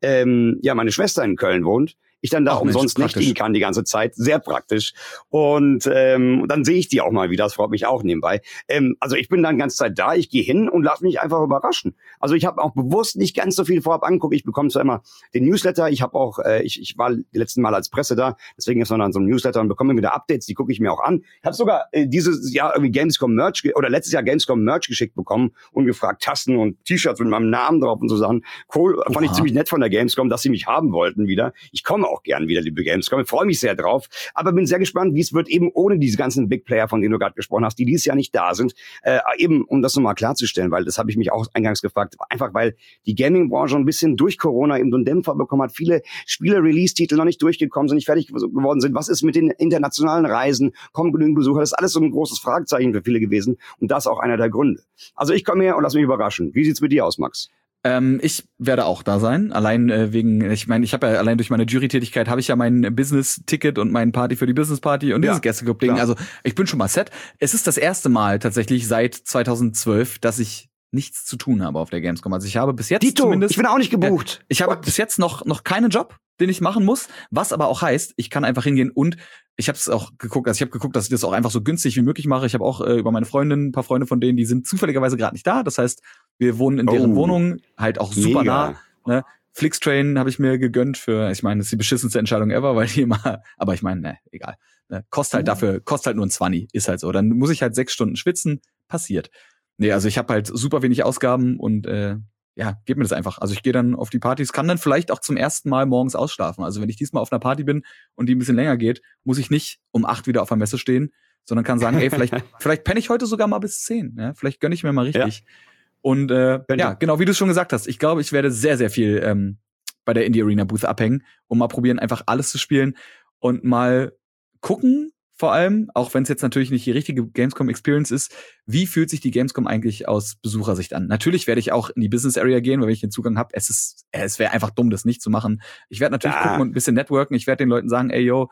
meine Schwester in Köln wohnt. Ich dann da umsonst nächtigen kann die ganze Zeit. Sehr praktisch. Und dann sehe ich die auch mal wieder. Das freut mich auch nebenbei. Also ich bin dann die ganze Zeit da. Ich gehe hin und lasse mich einfach überraschen. Also ich habe auch bewusst nicht ganz so viel vorab angeguckt. Ich bekomme zwar immer den Newsletter. Ich habe auch, ich war die letzten Mal als Presse da. Deswegen ist noch dann so ein Newsletter und bekomme wieder Updates. Die gucke ich mir auch an. Ich habe sogar dieses Jahr irgendwie Gamescom Merch oder letztes Jahr Gamescom Merch geschickt bekommen und gefragt, Tassen und T-Shirts mit meinem Namen drauf und so Sachen. Cool. Fand ich ziemlich nett von der Gamescom, dass sie mich haben wollten wieder. Ich komme auch gern wieder, liebe Gamescom. Ich freue mich sehr drauf. Aber bin sehr gespannt, wie es wird, eben ohne diese ganzen Big Player, von denen du gerade gesprochen hast, die dieses Jahr nicht da sind. Eben, um das nochmal klarzustellen, weil das habe ich mich auch eingangs gefragt. Einfach, weil die Gaming-Branche ein bisschen durch Corona eben so einen Dämpfer bekommen hat. Viele Spiele-Release-Titel noch nicht durchgekommen sind, nicht fertig geworden sind. Was ist mit den internationalen Reisen? Kommen genügend Besucher? Das ist alles so ein großes Fragezeichen für viele gewesen. Und das ist auch einer der Gründe. Also ich komme her und lass mich überraschen. Wie sieht's mit dir aus, Max? Ich werde auch da sein, allein wegen, ich meine, ich habe ja allein durch meine Jury-Tätigkeit habe ich ja mein Business-Ticket und mein Party für die Business-Party und dieses Gästeclub-Ding. Also ich bin schon mal set. Es ist das erste Mal tatsächlich seit 2012, dass ich nichts zu tun habe auf der Gamescom. Also ich habe bis jetzt zumindest... Ich bin auch nicht gebucht. Ich habe bis jetzt noch keinen Job, den ich machen muss, was aber auch heißt, ich kann einfach hingehen und ich habe es auch geguckt, also ich habe geguckt, dass ich das auch einfach so günstig wie möglich mache. Ich habe auch über meine Freundin, ein paar Freunde von denen, die sind zufälligerweise gerade nicht da. Das heißt, wir wohnen in deren Wohnung, halt auch super nah. Ne? Flixtrain habe ich mir gegönnt für, ich meine, das ist die beschissenste Entscheidung ever, weil die immer, aber ich meine, ne, egal. Ne? Kostet halt nur ein 20, ist halt so. Dann muss ich halt 6 Stunden schwitzen, passiert. Nee, also ich habe halt super wenig Ausgaben und gib mir das einfach. Also ich gehe dann auf die Partys, kann dann vielleicht auch zum ersten Mal morgens ausschlafen. Also wenn ich diesmal auf einer Party bin und die ein bisschen länger geht, muss ich nicht um 8 wieder auf der Messe stehen, sondern kann sagen, ey, vielleicht penne ich heute sogar mal bis 10. Ja? Vielleicht gönne ich mir mal richtig. Ja. Und genau, wie du es schon gesagt hast, ich glaube, ich werde sehr, sehr viel bei der Indie Arena Booth abhängen und mal probieren, einfach alles zu spielen und mal gucken, vor allem, auch wenn es jetzt natürlich nicht die richtige Gamescom-Experience ist, wie fühlt sich die Gamescom eigentlich aus Besuchersicht an? Natürlich werde ich auch in die Business Area gehen, weil wenn ich den Zugang habe, es wäre einfach dumm, das nicht zu machen. Ich werde natürlich gucken und ein bisschen networken. Ich werde den Leuten sagen, ey, yo,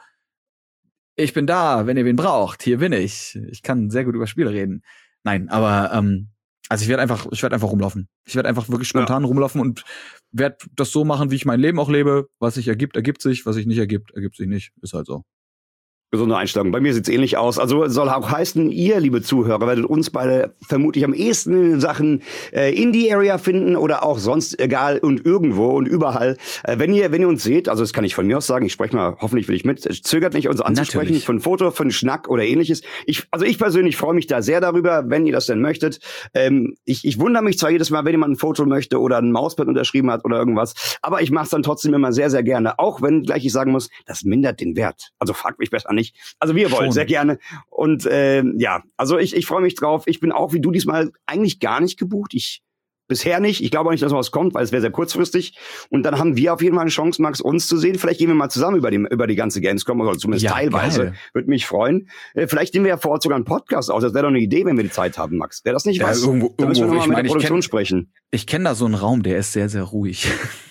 ich bin da, wenn ihr wen braucht. Hier bin ich. Ich kann sehr gut über Spiele reden. Nein, aber also ich werde einfach rumlaufen. Ich werde einfach wirklich spontan rumlaufen und werde das so machen, wie ich mein Leben auch lebe. Was sich ergibt, ergibt sich. Was sich nicht ergibt, ergibt sich nicht. Ist halt so. Gesunde Einstellung. Bei mir sieht's ähnlich aus. Also soll auch heißen, ihr, liebe Zuhörer, werdet uns beide vermutlich am ehesten in Sachen Indie-Area finden oder auch sonst egal und irgendwo und überall. Wenn ihr uns seht, also das kann ich von mir aus sagen, ich spreche mal hoffentlich für dich mit, zögert nicht, uns anzusprechen, natürlich. Für ein Foto, für einen Schnack oder ähnliches. Ich persönlich freue mich da sehr darüber, wenn ihr das denn möchtet. Ich wundere mich zwar jedes Mal, wenn jemand ein Foto möchte oder ein Mauspad unterschrieben hat oder irgendwas, aber ich mache es dann trotzdem immer sehr, sehr gerne. Auch wenn gleich ich sagen muss, das mindert den Wert. Also fragt mich besser nicht. Also wie ihr wollt, sehr gerne. Und also ich freue mich drauf. Ich bin auch wie du diesmal eigentlich gar nicht gebucht. Bisher nicht. Ich glaube auch nicht, dass was kommt, weil es wäre sehr kurzfristig. Und dann haben wir auf jeden Fall eine Chance, Max, uns zu sehen. Vielleicht gehen wir mal zusammen über die ganze Gamescom, oder zumindest teilweise. Geil. Würde mich freuen. Vielleicht nehmen wir ja vor Ort sogar einen Podcast aus. Das wäre doch eine Idee, wenn wir die Zeit haben, Max. Wäre das nicht was? Irgendwo, da müssen wir mal mit der Produktion sprechen. Ich kenne da so einen Raum, der ist sehr, sehr ruhig.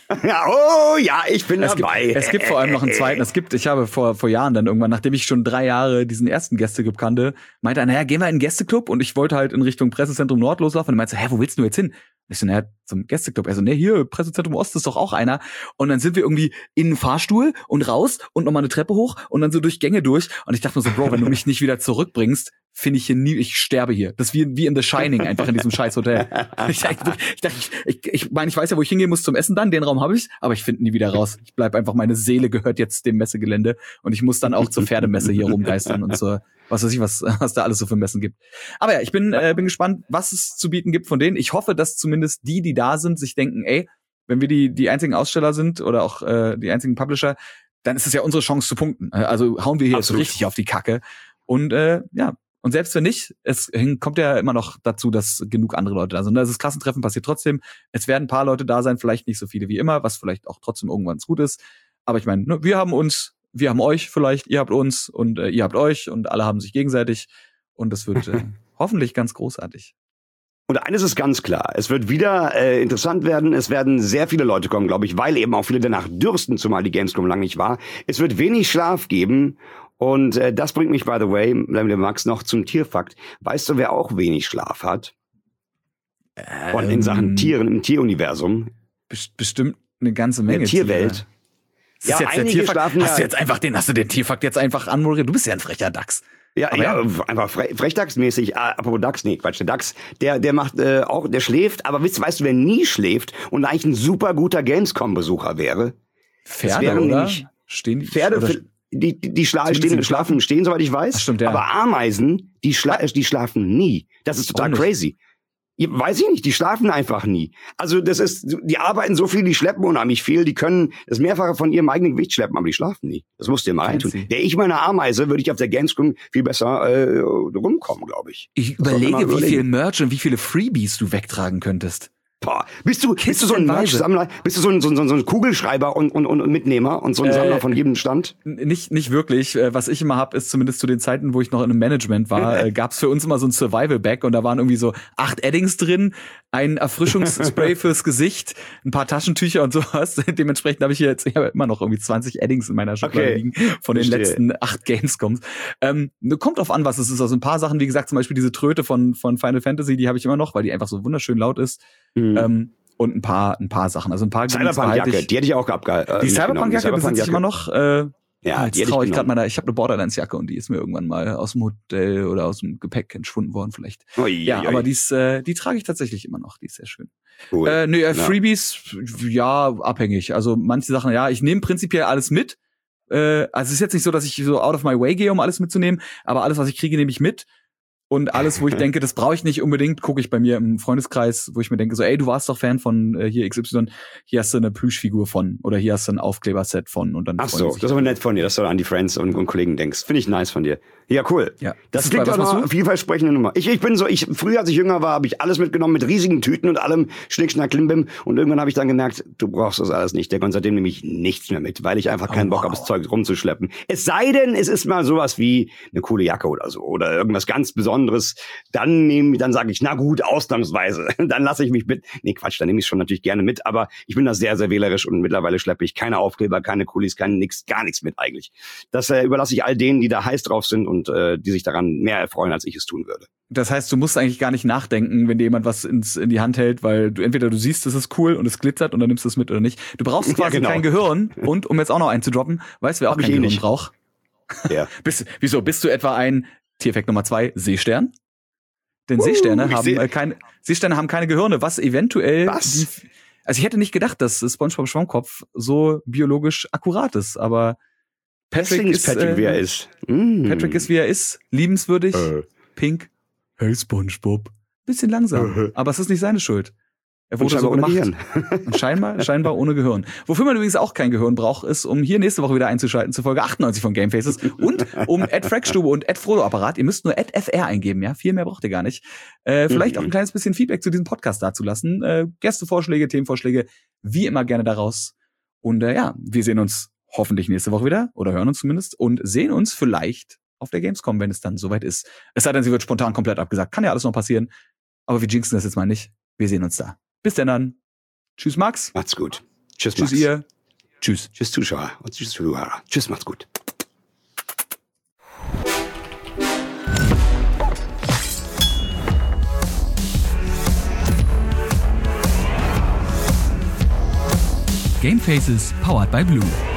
Ja, ich bin dabei. Es gibt vor allem noch einen zweiten. Ich habe vor Jahren dann irgendwann, nachdem ich schon 3 Jahre diesen ersten Gästeclub kannte, meinte er, naja, gehen wir in den Gästeclub, und ich wollte halt in Richtung Pressezentrum Nord loslaufen, und er meinte so, wo willst du jetzt hin? Ich so, naja, zum Gästeclub. Er so, nee, hier, Pressezentrum Ost ist doch auch einer. Und dann sind wir irgendwie in den Fahrstuhl und raus und nochmal eine Treppe hoch und dann so durch Gänge durch. Und ich dachte mir so, Bro, wenn du mich nicht wieder zurückbringst, finde ich hier nie, ich sterbe hier. Das ist wie in The Shining, einfach in diesem scheiß Hotel. Ich meine, ich weiß ja, wo ich hingehen muss zum Essen dann, den Raum habe ich, aber ich finde nie wieder raus. Ich bleib einfach, meine Seele gehört jetzt dem Messegelände, und ich muss dann auch zur Pferdemesse hier rumgeistern und so, was weiß ich, was da alles so für Messen gibt. Aber ja, ich bin gespannt, was es zu bieten gibt von denen. Ich hoffe, dass zumindest die da sind, sich denken, ey, wenn wir die einzigen Aussteller sind oder auch die einzigen Publisher, dann ist es ja unsere Chance zu punkten. Also hauen wir hier jetzt so richtig auf die Kacke. Und Und selbst wenn nicht, kommt ja immer noch dazu, dass genug andere Leute da sind. Also das Klassentreffen passiert trotzdem. Es werden ein paar Leute da sein, vielleicht nicht so viele wie immer, was vielleicht auch trotzdem irgendwann gut ist. Aber ich meine, wir haben euch vielleicht, ihr habt uns und ihr habt euch und alle haben sich gegenseitig. Und das wird hoffentlich ganz großartig. Und eines ist ganz klar, es wird wieder interessant werden, es werden sehr viele Leute kommen, glaube ich, weil eben auch viele danach dürsten, zumal die Gamescom lang nicht war. Es wird wenig Schlaf geben und das bringt mich, by the way, Max, noch zum Tierfakt. Weißt du, wer auch wenig Schlaf hat? Und in Sachen Tieren im Tieruniversum? Bestimmt eine ganze Menge. In der Tierwelt. Ja, jetzt der Tierfakt. Hast du den Tierfakt jetzt einfach anmoderiert? Du bist ja ein frecher Dachs. Ja, einfach Frechdachsmäßig. Apropos Dachs, nee, Quatsch, der Dachs, der macht der schläft, aber weißt du, wer nie schläft und eigentlich ein super guter Gamescom-Besucher wäre? Pferde, oder? Stehen die Pferde, oder? Die stehen, soweit ich weiß. Ach, stimmt, ja. Aber Ameisen, die schlafen nie. Das ist total crazy. Weiß ich nicht, die schlafen einfach nie. Also die arbeiten so viel, die schleppen unheimlich viel, die können das Mehrfache von ihrem eigenen Gewicht schleppen, aber die schlafen nie. Das musst du dir mal reintun. Wäre ich meine Ameise, würde ich auf der Gamescom viel besser rumkommen, glaube ich. Ich überlege, wie viel Merch und wie viele Freebies du wegtragen könntest. Boah, bist du so ein Merch-Sammler? Bist du so ein Kugelschreiber und Mitnehmer und so ein Sammler von jedem Stand? Nicht wirklich. Was ich immer hab, ist zumindest zu den Zeiten, wo ich noch in einem Management war, gab's für uns immer so ein Survival-Bag und da waren irgendwie so 8 Addings drin, ein Erfrischungsspray fürs Gesicht, ein paar Taschentücher und sowas. Dementsprechend habe ich immer noch irgendwie 20 Addings in meiner Schublade liegen von den letzten 8 Gamescoms. Kommt drauf an, was es ist. Also ein paar Sachen, wie gesagt, zum Beispiel diese Tröte von Final Fantasy, die habe ich immer noch, weil die einfach so wunderschön laut ist. Und ein paar Sachen. Also ein paar Cyberpunk-Jacke, die hätte ich auch abgehalten. Die Cyberpunk-Jacke besitze ich immer noch. Ja, jetzt traue ich gerade ich habe eine Borderlands-Jacke und die ist mir irgendwann mal aus dem Hotel oder aus dem Gepäck entschwunden worden vielleicht. Aber die trage ich tatsächlich immer noch. Die ist sehr schön. Cool. Freebies, ja, abhängig. Also manche Sachen, ja, ich nehme prinzipiell alles mit. Also es ist jetzt nicht so, dass ich so out of my way gehe, um alles mitzunehmen, aber alles, was ich kriege, nehme ich mit. Und alles, wo ich denke, das brauche ich nicht unbedingt, gucke ich bei mir im Freundeskreis, wo ich mir denke, so, ey, du warst doch Fan von hier XY, hier hast du eine Plüschfigur von oder hier hast du ein Aufkleberset von. Und dann ach so, das ist aber nett von dir, dass du an die Friends und Kollegen denkst. Finde ich nice von dir. Ja, cool. Ja. Das klingt doch noch eine vielversprechende Nummer. Früher, als ich jünger war, habe ich alles mitgenommen mit riesigen Tüten und allem Schnick, Schnack, Klimbim. Und irgendwann habe ich dann gemerkt, du brauchst das alles nicht. Und seitdem nehme ich nichts mehr mit, weil ich einfach keinen Bock habe, das Zeug rumzuschleppen. Es sei denn, es ist mal sowas wie eine coole Jacke oder so oder irgendwas ganz Besonderes. Dann sage ich, na gut, ausnahmsweise. Dann lasse ich mich mit. Nee, Quatsch, dann nehme ich es schon natürlich gerne mit. Aber ich bin da sehr, sehr wählerisch und mittlerweile schleppe ich keine Aufkleber, keine Kulis, gar nichts mit eigentlich. Das überlasse ich all denen, die da heiß drauf sind und die sich daran mehr erfreuen, als ich es tun würde. Das heißt, du musst eigentlich gar nicht nachdenken, wenn dir jemand was in die Hand hält, weil du entweder du siehst, es ist cool und es glitzert und dann nimmst du es mit oder nicht. Du brauchst quasi kein Gehirn. Und um jetzt auch noch einzudroppen, weißt du, wer auch kein Gehirn braucht? Ja. Bist du etwa ein Tierfact Nummer 2 Seestern? Denn Seesterne haben keine Gehirne, was eventuell also ich hätte nicht gedacht, dass SpongeBob Schwammkopf so biologisch akkurat ist, aber Patrick ist, wie er ist. Patrick ist, wie er ist, liebenswürdig, pink. Hey SpongeBob. Bisschen langsam, aber es ist nicht seine Schuld. Er wurde so gemacht. Und scheinbar ohne Gehirn. Wofür man übrigens auch kein Gehirn braucht, ist, um hier nächste Woche wieder einzuschalten zu Folge 98 von Gamefaces und um @Frackstube und @Frodo-Apparat. Ihr müsst nur @FR eingeben, ja? Viel mehr braucht ihr gar nicht. Vielleicht auch ein kleines bisschen Feedback zu diesem Podcast dazulassen. Gästevorschläge, Themenvorschläge, wie immer gerne daraus. Und wir sehen uns hoffentlich nächste Woche wieder oder hören uns zumindest und sehen uns vielleicht auf der Gamescom, wenn es dann soweit ist. Es sei denn, sie wird spontan komplett abgesagt. Kann ja alles noch passieren. Aber wir jinxen das jetzt mal nicht. Wir sehen uns da. Bis dann. Tschüss, Max. Macht's gut. Tschüss, Max. Tschüss, ihr. Tschüss. Tschüss, Zuschauer. Und tschüss, Zuhörer. Tschüss, macht's gut. Gamefaces powered by Blue.